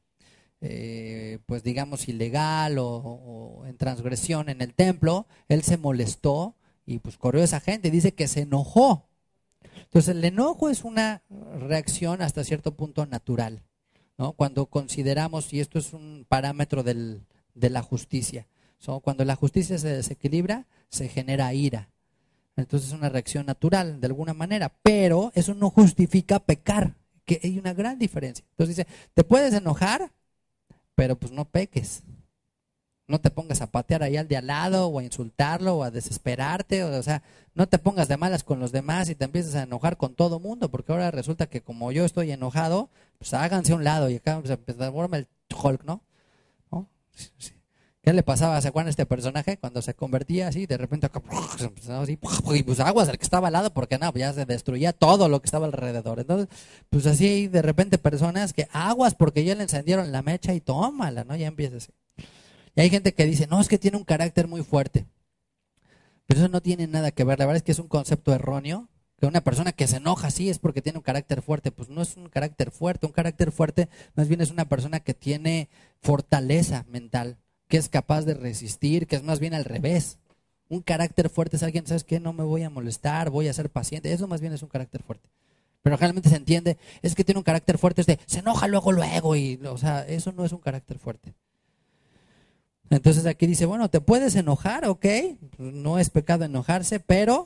pues digamos, ilegal o en transgresión en el templo. Él se molestó y pues corrió a esa gente. Dice que se enojó. Entonces el enojo es una reacción hasta cierto punto natural, ¿no? Cuando consideramos, y esto es un parámetro de la justicia, cuando la justicia se desequilibra, se genera ira. Entonces es una reacción natural de alguna manera, pero eso no justifica pecar, que hay una gran diferencia. Entonces dice, te puedes enojar, pero pues no peques. No te pongas a patear ahí al de al lado o a insultarlo o a desesperarte, o sea, no te pongas de malas con los demás y te empieces a enojar con todo mundo, porque ahora resulta que como yo estoy enojado, pues háganse a un lado y acá se transforma el Hulk, ¿no? ¿No? Sí, sí. ¿Qué le pasaba? ¿Se acuerdan este personaje? Cuando se convertía así, de repente acá, se empezaba así, y pues aguas el que estaba al lado, porque no, ya se destruía todo lo que estaba alrededor. Entonces, pues así de repente personas que aguas porque ya le encendieron la mecha y tómala, ¿no? Ya empieza así. Y hay gente que dice, no, es que tiene un carácter muy fuerte. Pero eso no tiene nada que ver. La verdad es que es un concepto erróneo. Que una persona que se enoja así es porque tiene un carácter fuerte. Pues no es un carácter fuerte. Un carácter fuerte más bien es una persona que tiene fortaleza mental, que es capaz de resistir, que es más bien al revés. Un carácter fuerte es alguien, ¿sabes qué? No me voy a molestar, voy a ser paciente. Eso más bien es un carácter fuerte. Pero generalmente se entiende, es que tiene un carácter fuerte, es de, se enoja luego, luego. Y, o sea, eso no es un carácter fuerte. Entonces aquí dice, bueno, te puedes enojar, ok, no es pecado enojarse, pero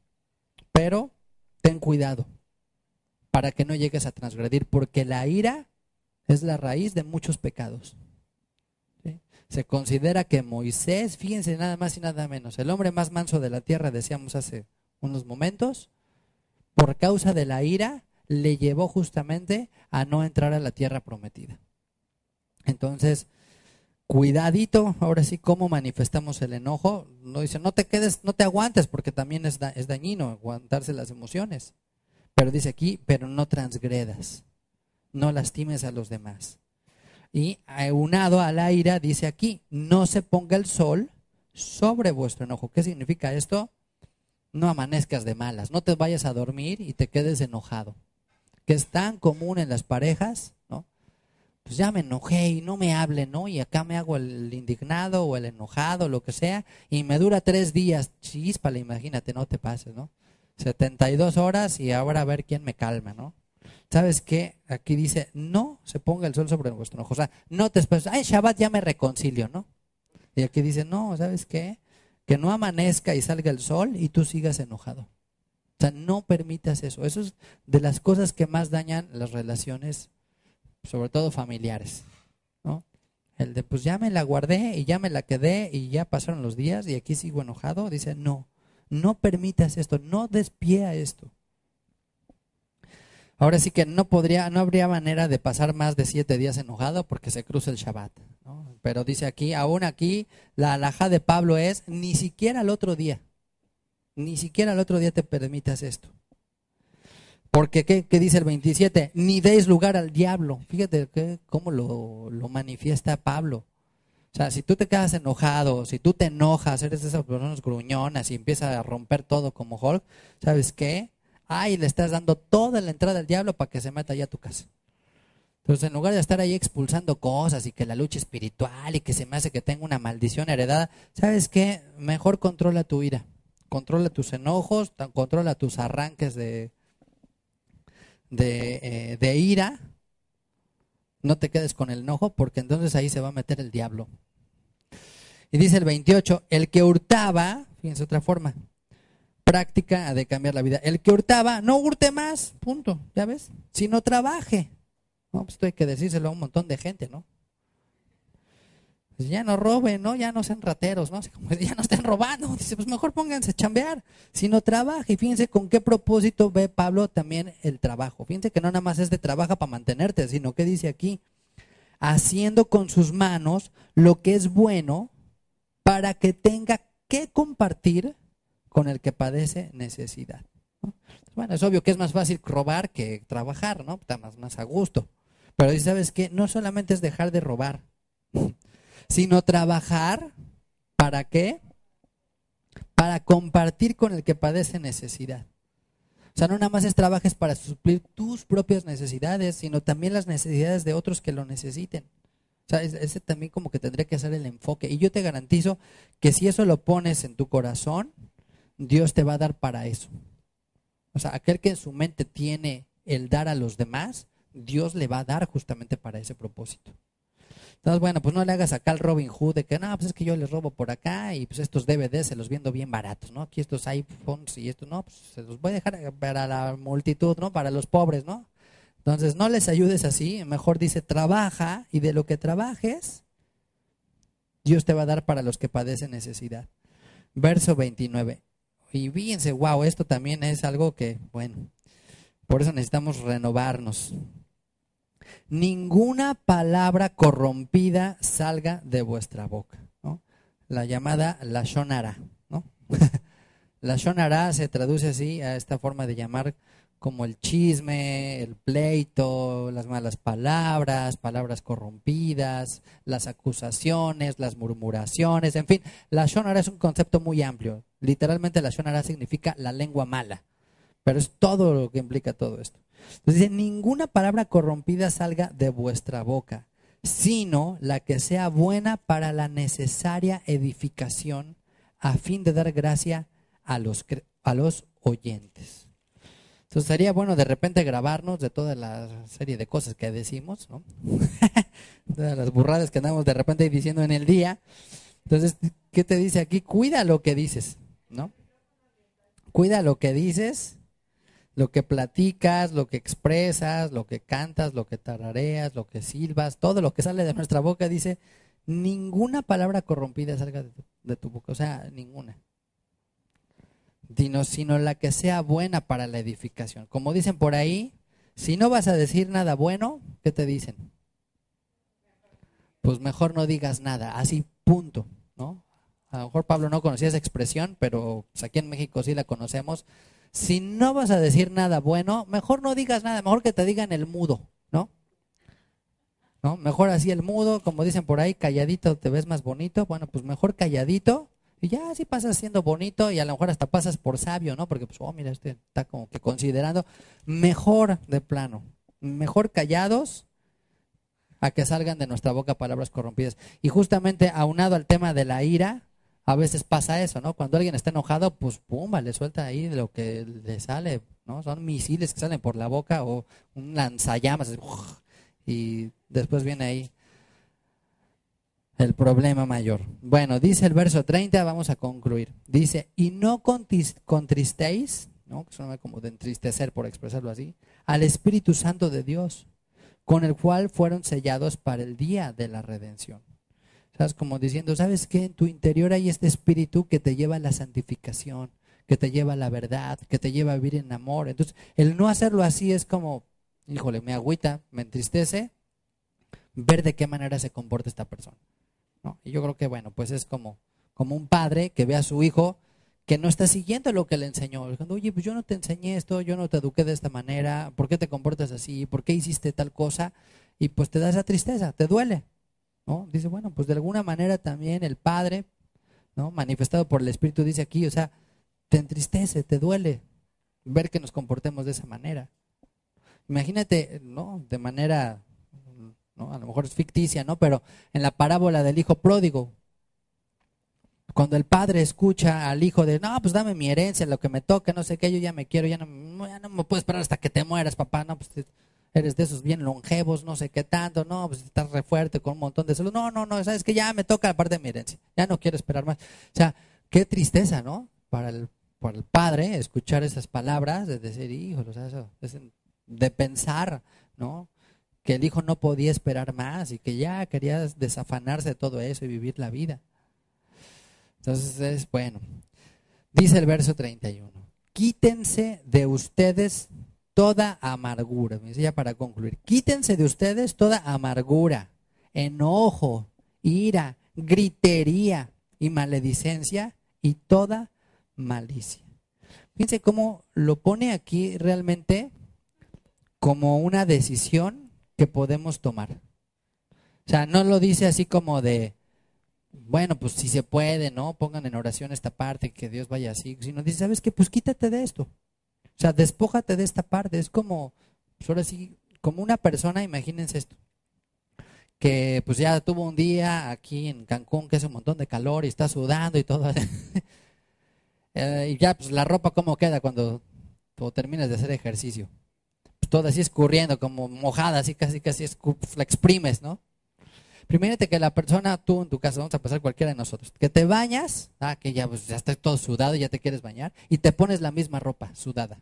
ten cuidado para que no llegues a transgredir, porque la ira es la raíz de muchos pecados. ¿Sí? Se considera que Moisés, fíjense nada más y nada menos, el hombre más manso de la tierra, decíamos hace unos momentos, por causa de la ira, le llevó justamente a no entrar a la tierra prometida. Entonces, cuidadito, ahora sí, cómo manifestamos el enojo. No dice, no te quedes, no te aguantes, porque también es dañino aguantarse las emociones. Pero dice aquí, pero no transgredas, no lastimes a los demás. Y aunado a la ira, dice aquí, no se ponga el sol sobre vuestro enojo. ¿Qué significa esto? No amanezcas de malas, no te vayas a dormir y te quedes enojado, que es tan común en las parejas, ¿no? Pues ya me enojé y no me hable, ¿no? Y acá me hago el indignado o el enojado, lo que sea, y me dura 3 días. Chíspale, imagínate, no te pases, ¿no? 72 horas y ahora a ver quién me calma, ¿no? ¿Sabes qué? Aquí dice, no se ponga el sol sobre vuestro enojo. O sea, no te esperes, ay, Shabbat ya me reconcilio, ¿no? Y aquí dice, no, ¿sabes qué? Que no amanezca y salga el sol y tú sigas enojado. O sea, no permitas eso. Eso es de las cosas que más dañan las relaciones, sobre todo familiares, ¿no? El de, pues ya me la guardé y ya me la quedé y ya pasaron los días y aquí sigo enojado. Dice, no, no permitas esto, no des pie a esto. Ahora sí que no habría manera de pasar más de 7 días enojado porque se cruza el Shabbat, ¿no? Pero dice aquí, aún aquí, la alajá de Pablo es, ni siquiera el otro día te permitas esto. Porque, ¿qué dice el 27? Ni deis lugar al diablo. Fíjate cómo lo manifiesta Pablo. O sea, si tú te quedas enojado, si tú te enojas, eres de esas personas gruñonas y empiezas a romper todo como Hulk, ¿sabes qué? Ay, le estás dando toda la entrada al diablo para que se meta allá a tu casa. Entonces, en lugar de estar ahí expulsando cosas y que la lucha espiritual y que se me hace que tengo una maldición heredada, ¿sabes qué? Mejor controla tu ira, controla tus enojos, controla tus arranques de ira. No te quedes con el enojo porque entonces ahí se va a meter el diablo. Y dice el 28, el que hurtaba, fíjense otra forma, práctica de cambiar la vida. El que hurtaba, no hurte más, punto, ¿ya ves? Sino trabaje. No, pues esto hay que decírselo a un montón de gente, ¿no? Pues ya no roben, ¿no? Ya no sean rateros, ¿no? Ya no estén robando. Dice, pues mejor pónganse a chambear, sino trabaje. Y fíjense con qué propósito ve Pablo también el trabajo. Fíjense que no nada más es de trabaja para mantenerte, sino que dice aquí, haciendo con sus manos lo que es bueno para que tenga que compartir con el que padece necesidad, ¿no? Bueno, es obvio que es más fácil robar que trabajar, ¿no? Está más a gusto. Pero ¿sabes qué? No solamente es dejar de robar, sino trabajar, ¿para qué? Para compartir con el que padece necesidad. O sea, no nada más es trabajes para suplir tus propias necesidades, sino también las necesidades de otros que lo necesiten. O sea, ese también como que tendría que ser el enfoque. Y yo te garantizo que si eso lo pones en tu corazón, Dios te va a dar para eso. O sea, aquel que en su mente tiene el dar a los demás, Dios le va a dar justamente para ese propósito. Entonces, bueno, pues no le hagas acá al Robin Hood de que, no, pues es que yo les robo por acá y pues estos DVDs se los viendo bien baratos, ¿no? Aquí estos iPhones y esto, no, pues se los voy a dejar para la multitud, ¿no? Para los pobres, ¿no? Entonces, no les ayudes así, mejor dice, trabaja y de lo que trabajes, Dios te va a dar para los que padecen necesidad. Verso 29. Y fíjense, wow, esto también es algo que, bueno, por eso necesitamos renovarnos. Ninguna palabra corrompida salga de vuestra boca, ¿no? La llamada lashon hara, ¿no? Lashon hara se traduce así a esta forma de llamar como el chisme, el pleito, las malas palabras, palabras corrompidas, las acusaciones, las murmuraciones, en fin, lashon hara es un concepto muy amplio. Literalmente lashon hara significa la lengua mala, pero es todo lo que implica todo esto. Entonces dice, ninguna palabra corrompida salga de vuestra boca, sino la que sea buena para la necesaria edificación a fin de dar gracia a los oyentes. Entonces sería bueno de repente grabarnos de toda la serie de cosas que decimos, ¿no? De las burradas que andamos de repente diciendo en el día. Entonces, ¿qué te dice aquí? Cuida lo que dices, ¿no? Cuida lo que dices, lo que platicas, lo que expresas, lo que cantas, lo que tarareas, lo que silbas, todo lo que sale de nuestra boca, dice, ninguna palabra corrompida salga de tu boca, o sea, ninguna. Sino la que sea buena para la edificación. Como dicen por ahí, si no vas a decir nada bueno, ¿qué te dicen? Pues mejor no digas nada, así punto, ¿no? A lo mejor Pablo no conocía esa expresión, pero pues aquí en México sí la conocemos. Si no vas a decir nada bueno, mejor no digas nada, mejor que te digan el mudo, ¿no? ¿No? Mejor así el mudo, como dicen por ahí, calladito te ves más bonito. Bueno, pues mejor calladito y ya así pasas siendo bonito y a lo mejor hasta pasas por sabio, ¿no? Porque pues, oh, mira, este está como que considerando mejor de plano, mejor callados a que salgan de nuestra boca palabras corrompidas. Y justamente aunado al tema de la ira, a veces pasa eso, ¿no? Cuando alguien está enojado, pues pumba, le suelta ahí de lo que le sale, ¿no? Son misiles que salen por la boca o un lanzallamas y después viene ahí El problema mayor. Bueno, dice el verso 30, vamos a concluir. Dice, y no contristéis, ¿no? Que suena como de entristecer por expresarlo así, al Espíritu Santo de Dios, con el cual fueron sellados para el día de la redención. ¿Sabes? Como diciendo, ¿sabes qué? En tu interior hay este espíritu que te lleva a la santificación, que te lleva a la verdad, que te lleva a vivir en amor. Entonces, el no hacerlo así es como, híjole, me agüita, me entristece ver de qué manera se comporta esta persona, ¿no? Y yo creo que, bueno, pues es como un padre que ve a su hijo que no está siguiendo lo que le enseñó. Diciendo, oye, pues yo no te enseñé esto, yo no te eduqué de esta manera, ¿por qué te comportas así? ¿Por qué hiciste tal cosa? Y pues te da esa tristeza, te duele, ¿no? Dice, bueno, pues de alguna manera también el Padre, ¿no? Manifestado por el Espíritu dice aquí, o sea, te entristece, te duele ver que nos comportemos de esa manera. Imagínate, ¿no? De manera, ¿no? A lo mejor es ficticia, ¿no? Pero en la parábola del hijo pródigo, cuando el padre escucha al hijo de, no, pues dame mi herencia, lo que me toca, no sé qué, yo ya me quiero, ya no me puedo esperar hasta que te mueras, papá, no, pues eres de esos bien longevos, no sé qué tanto, no, pues estás re fuerte con un montón de salud, no, sabes que ya me toca la parte de mi herencia, ya no quiero esperar más. O sea, qué tristeza, ¿no? Para el padre escuchar esas palabras, de decir, hijo, o sea, eso, de pensar, ¿no? Que el hijo no podía esperar más y que ya quería desafanarse de todo eso y vivir la vida. Entonces es bueno. Dice el verso 31. Quítense de ustedes toda amargura. Me dice ya para concluir. Quítense de ustedes toda amargura, enojo, ira, gritería y maledicencia y toda malicia. Fíjense cómo lo pone aquí realmente como una decisión que podemos tomar. O sea, no lo dice así como de, bueno, pues si se puede, ¿no? Pongan en oración esta parte, que Dios vaya así. Si no dice, ¿sabes qué? Pues quítate de esto. O sea, despójate de esta parte. Es como, pues ahora sí, como una persona, imagínense esto, que pues ya tuvo un día aquí en Cancún que hace un montón de calor y está sudando y todo. Y ya, pues la ropa, ¿cómo queda cuando tú terminas de hacer ejercicio? Pues toda así escurriendo, como mojada, así casi la exprimes, ¿no? Primero que la persona, tú en tu caso, vamos a pasar cualquiera de nosotros, que te bañas, que ya, pues, ya estás todo sudado y ya te quieres bañar, y te pones la misma ropa sudada.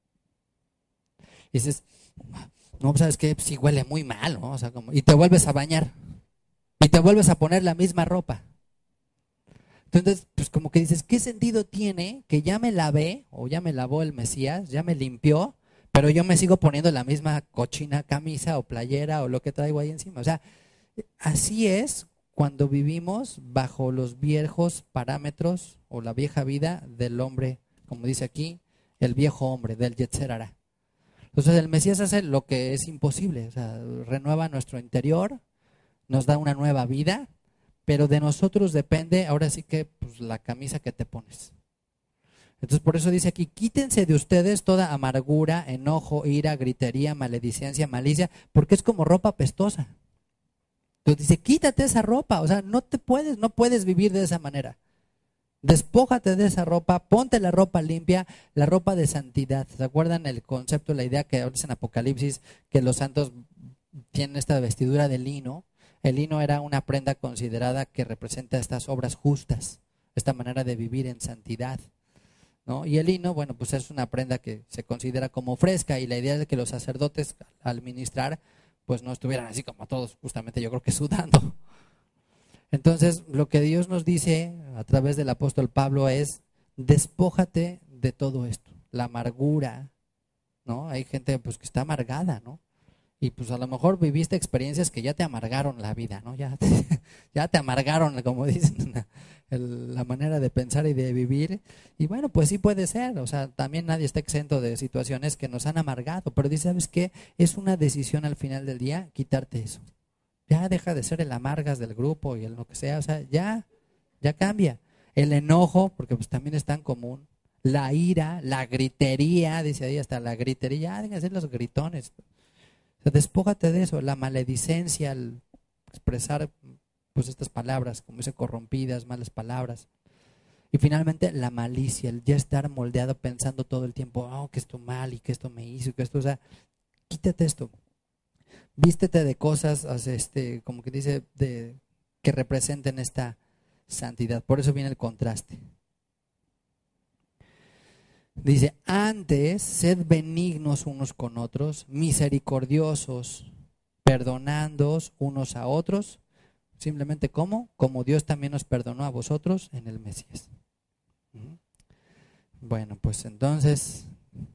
Y dices, no, pues, ¿sabes qué? Pues sí huele muy mal, ¿no? O sea, y te vuelves a bañar, y te vuelves a poner la misma ropa. Entonces, pues como que dices, ¿qué sentido tiene que ya me lavé, o ya me lavó el Mesías, ya me limpió, pero yo me sigo poniendo la misma cochina camisa o playera o lo que traigo ahí encima? O sea, así es cuando vivimos bajo los viejos parámetros o la vieja vida del hombre, como dice aquí, el viejo hombre, del Yetzer Hará. Entonces el Mesías hace lo que es imposible, o sea, renueva nuestro interior, nos da una nueva vida, pero de nosotros depende, ahora sí que, pues, la camisa que te pones. Entonces por eso dice aquí, quítense de ustedes toda amargura, enojo, ira, gritería, maledicencia, malicia, porque es como ropa pestosa. Entonces dice, quítate esa ropa, o sea, no puedes vivir de esa manera. Despójate de esa ropa, ponte la ropa limpia, la ropa de santidad. ¿Se acuerdan el concepto, la idea que ahora es en Apocalipsis, que los santos tienen esta vestidura de lino? El lino era una prenda considerada que representa estas obras justas, esta manera de vivir en santidad, ¿no? Y el lino, bueno, pues es una prenda que se considera como fresca, y la idea es de que los sacerdotes al ministrar pues no estuvieran así como todos, justamente yo creo que sudando. Entonces, lo que Dios nos dice a través del apóstol Pablo es, despójate de todo esto, la amargura, ¿no? Hay gente pues que está amargada, ¿no? Y pues a lo mejor viviste experiencias que ya te amargaron la vida, ¿no? Ya te amargaron, como dicen, la manera de pensar y de vivir. Y bueno, pues sí puede ser, o sea, también nadie está exento de situaciones que nos han amargado, pero dice, ¿sabes qué? Es una decisión al final del día quitarte eso. Ya deja de ser el amargas del grupo y el lo que sea, o sea, ya cambia. El enojo, porque pues también es tan común. La ira, la gritería, dice ahí hasta la gritería, ya deja de ser los gritones. O sea, despójate de eso, la maledicencia, el expresar pues estas palabras, como dice, corrompidas, malas palabras. Y finalmente la malicia, el ya estar moldeado pensando todo el tiempo, oh, que esto mal y que esto me hizo y que esto, o sea, quítate esto. Vístete de cosas, como que dice, que representen esta santidad. Por eso viene el contraste. Dice, antes, sed benignos unos con otros, misericordiosos, perdonándoos unos a otros. Simplemente como Dios también nos perdonó a vosotros en el Mesías. Bueno, pues entonces,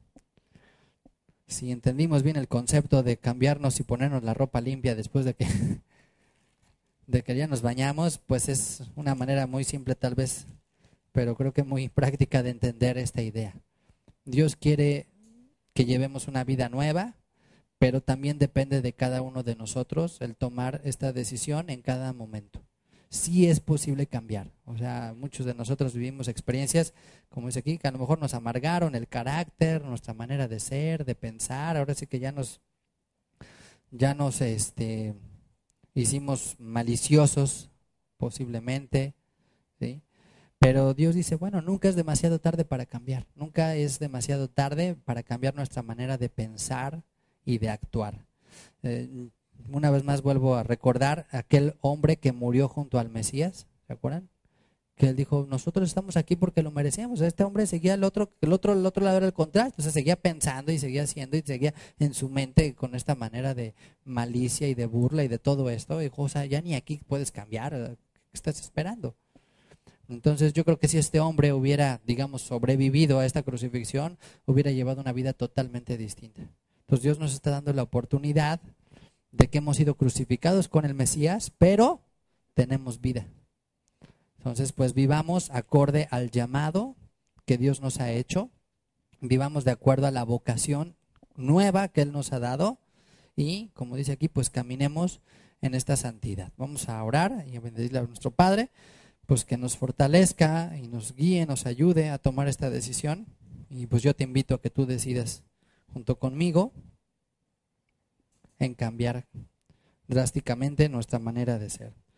si entendimos bien el concepto de cambiarnos y ponernos la ropa limpia después de que ya nos bañamos, pues es una manera muy simple tal vez, pero creo que muy práctica de entender esta idea. Dios quiere que llevemos una vida nueva, pero también depende de cada uno de nosotros el tomar esta decisión en cada momento. Sí es posible cambiar. O sea, muchos de nosotros vivimos experiencias, como dice aquí, que a lo mejor nos amargaron el carácter, nuestra manera de ser, de pensar. Ahora sí que ya nos hicimos maliciosos, posiblemente, ¿sí? Pero Dios dice, bueno, nunca es demasiado tarde para cambiar. Nunca es demasiado tarde para cambiar nuestra manera de pensar y de actuar. Una vez más vuelvo a recordar aquel hombre que murió junto al Mesías, ¿se acuerdan? Que él dijo, nosotros estamos aquí porque lo merecíamos. Este hombre seguía el otro lado era el contrario, entonces seguía pensando y seguía haciendo y seguía en su mente con esta manera de malicia y de burla y de todo esto. Y dijo, o sea, ya ni aquí puedes cambiar, ¿qué estás esperando? Entonces yo creo que si este hombre hubiera, digamos, sobrevivido a esta crucifixión, hubiera llevado una vida totalmente distinta. Entonces Dios nos está dando la oportunidad de que hemos sido crucificados con el Mesías, pero tenemos vida. Entonces, pues vivamos acorde al llamado que Dios nos ha hecho, vivamos de acuerdo a la vocación nueva que Él nos ha dado y, como dice aquí, pues caminemos en esta santidad. Vamos a orar y a bendecirle a nuestro Padre, pues que nos fortalezca y nos guíe, nos ayude a tomar esta decisión. Y pues yo te invito a que tú decidas junto conmigo en cambiar drásticamente nuestra manera de ser.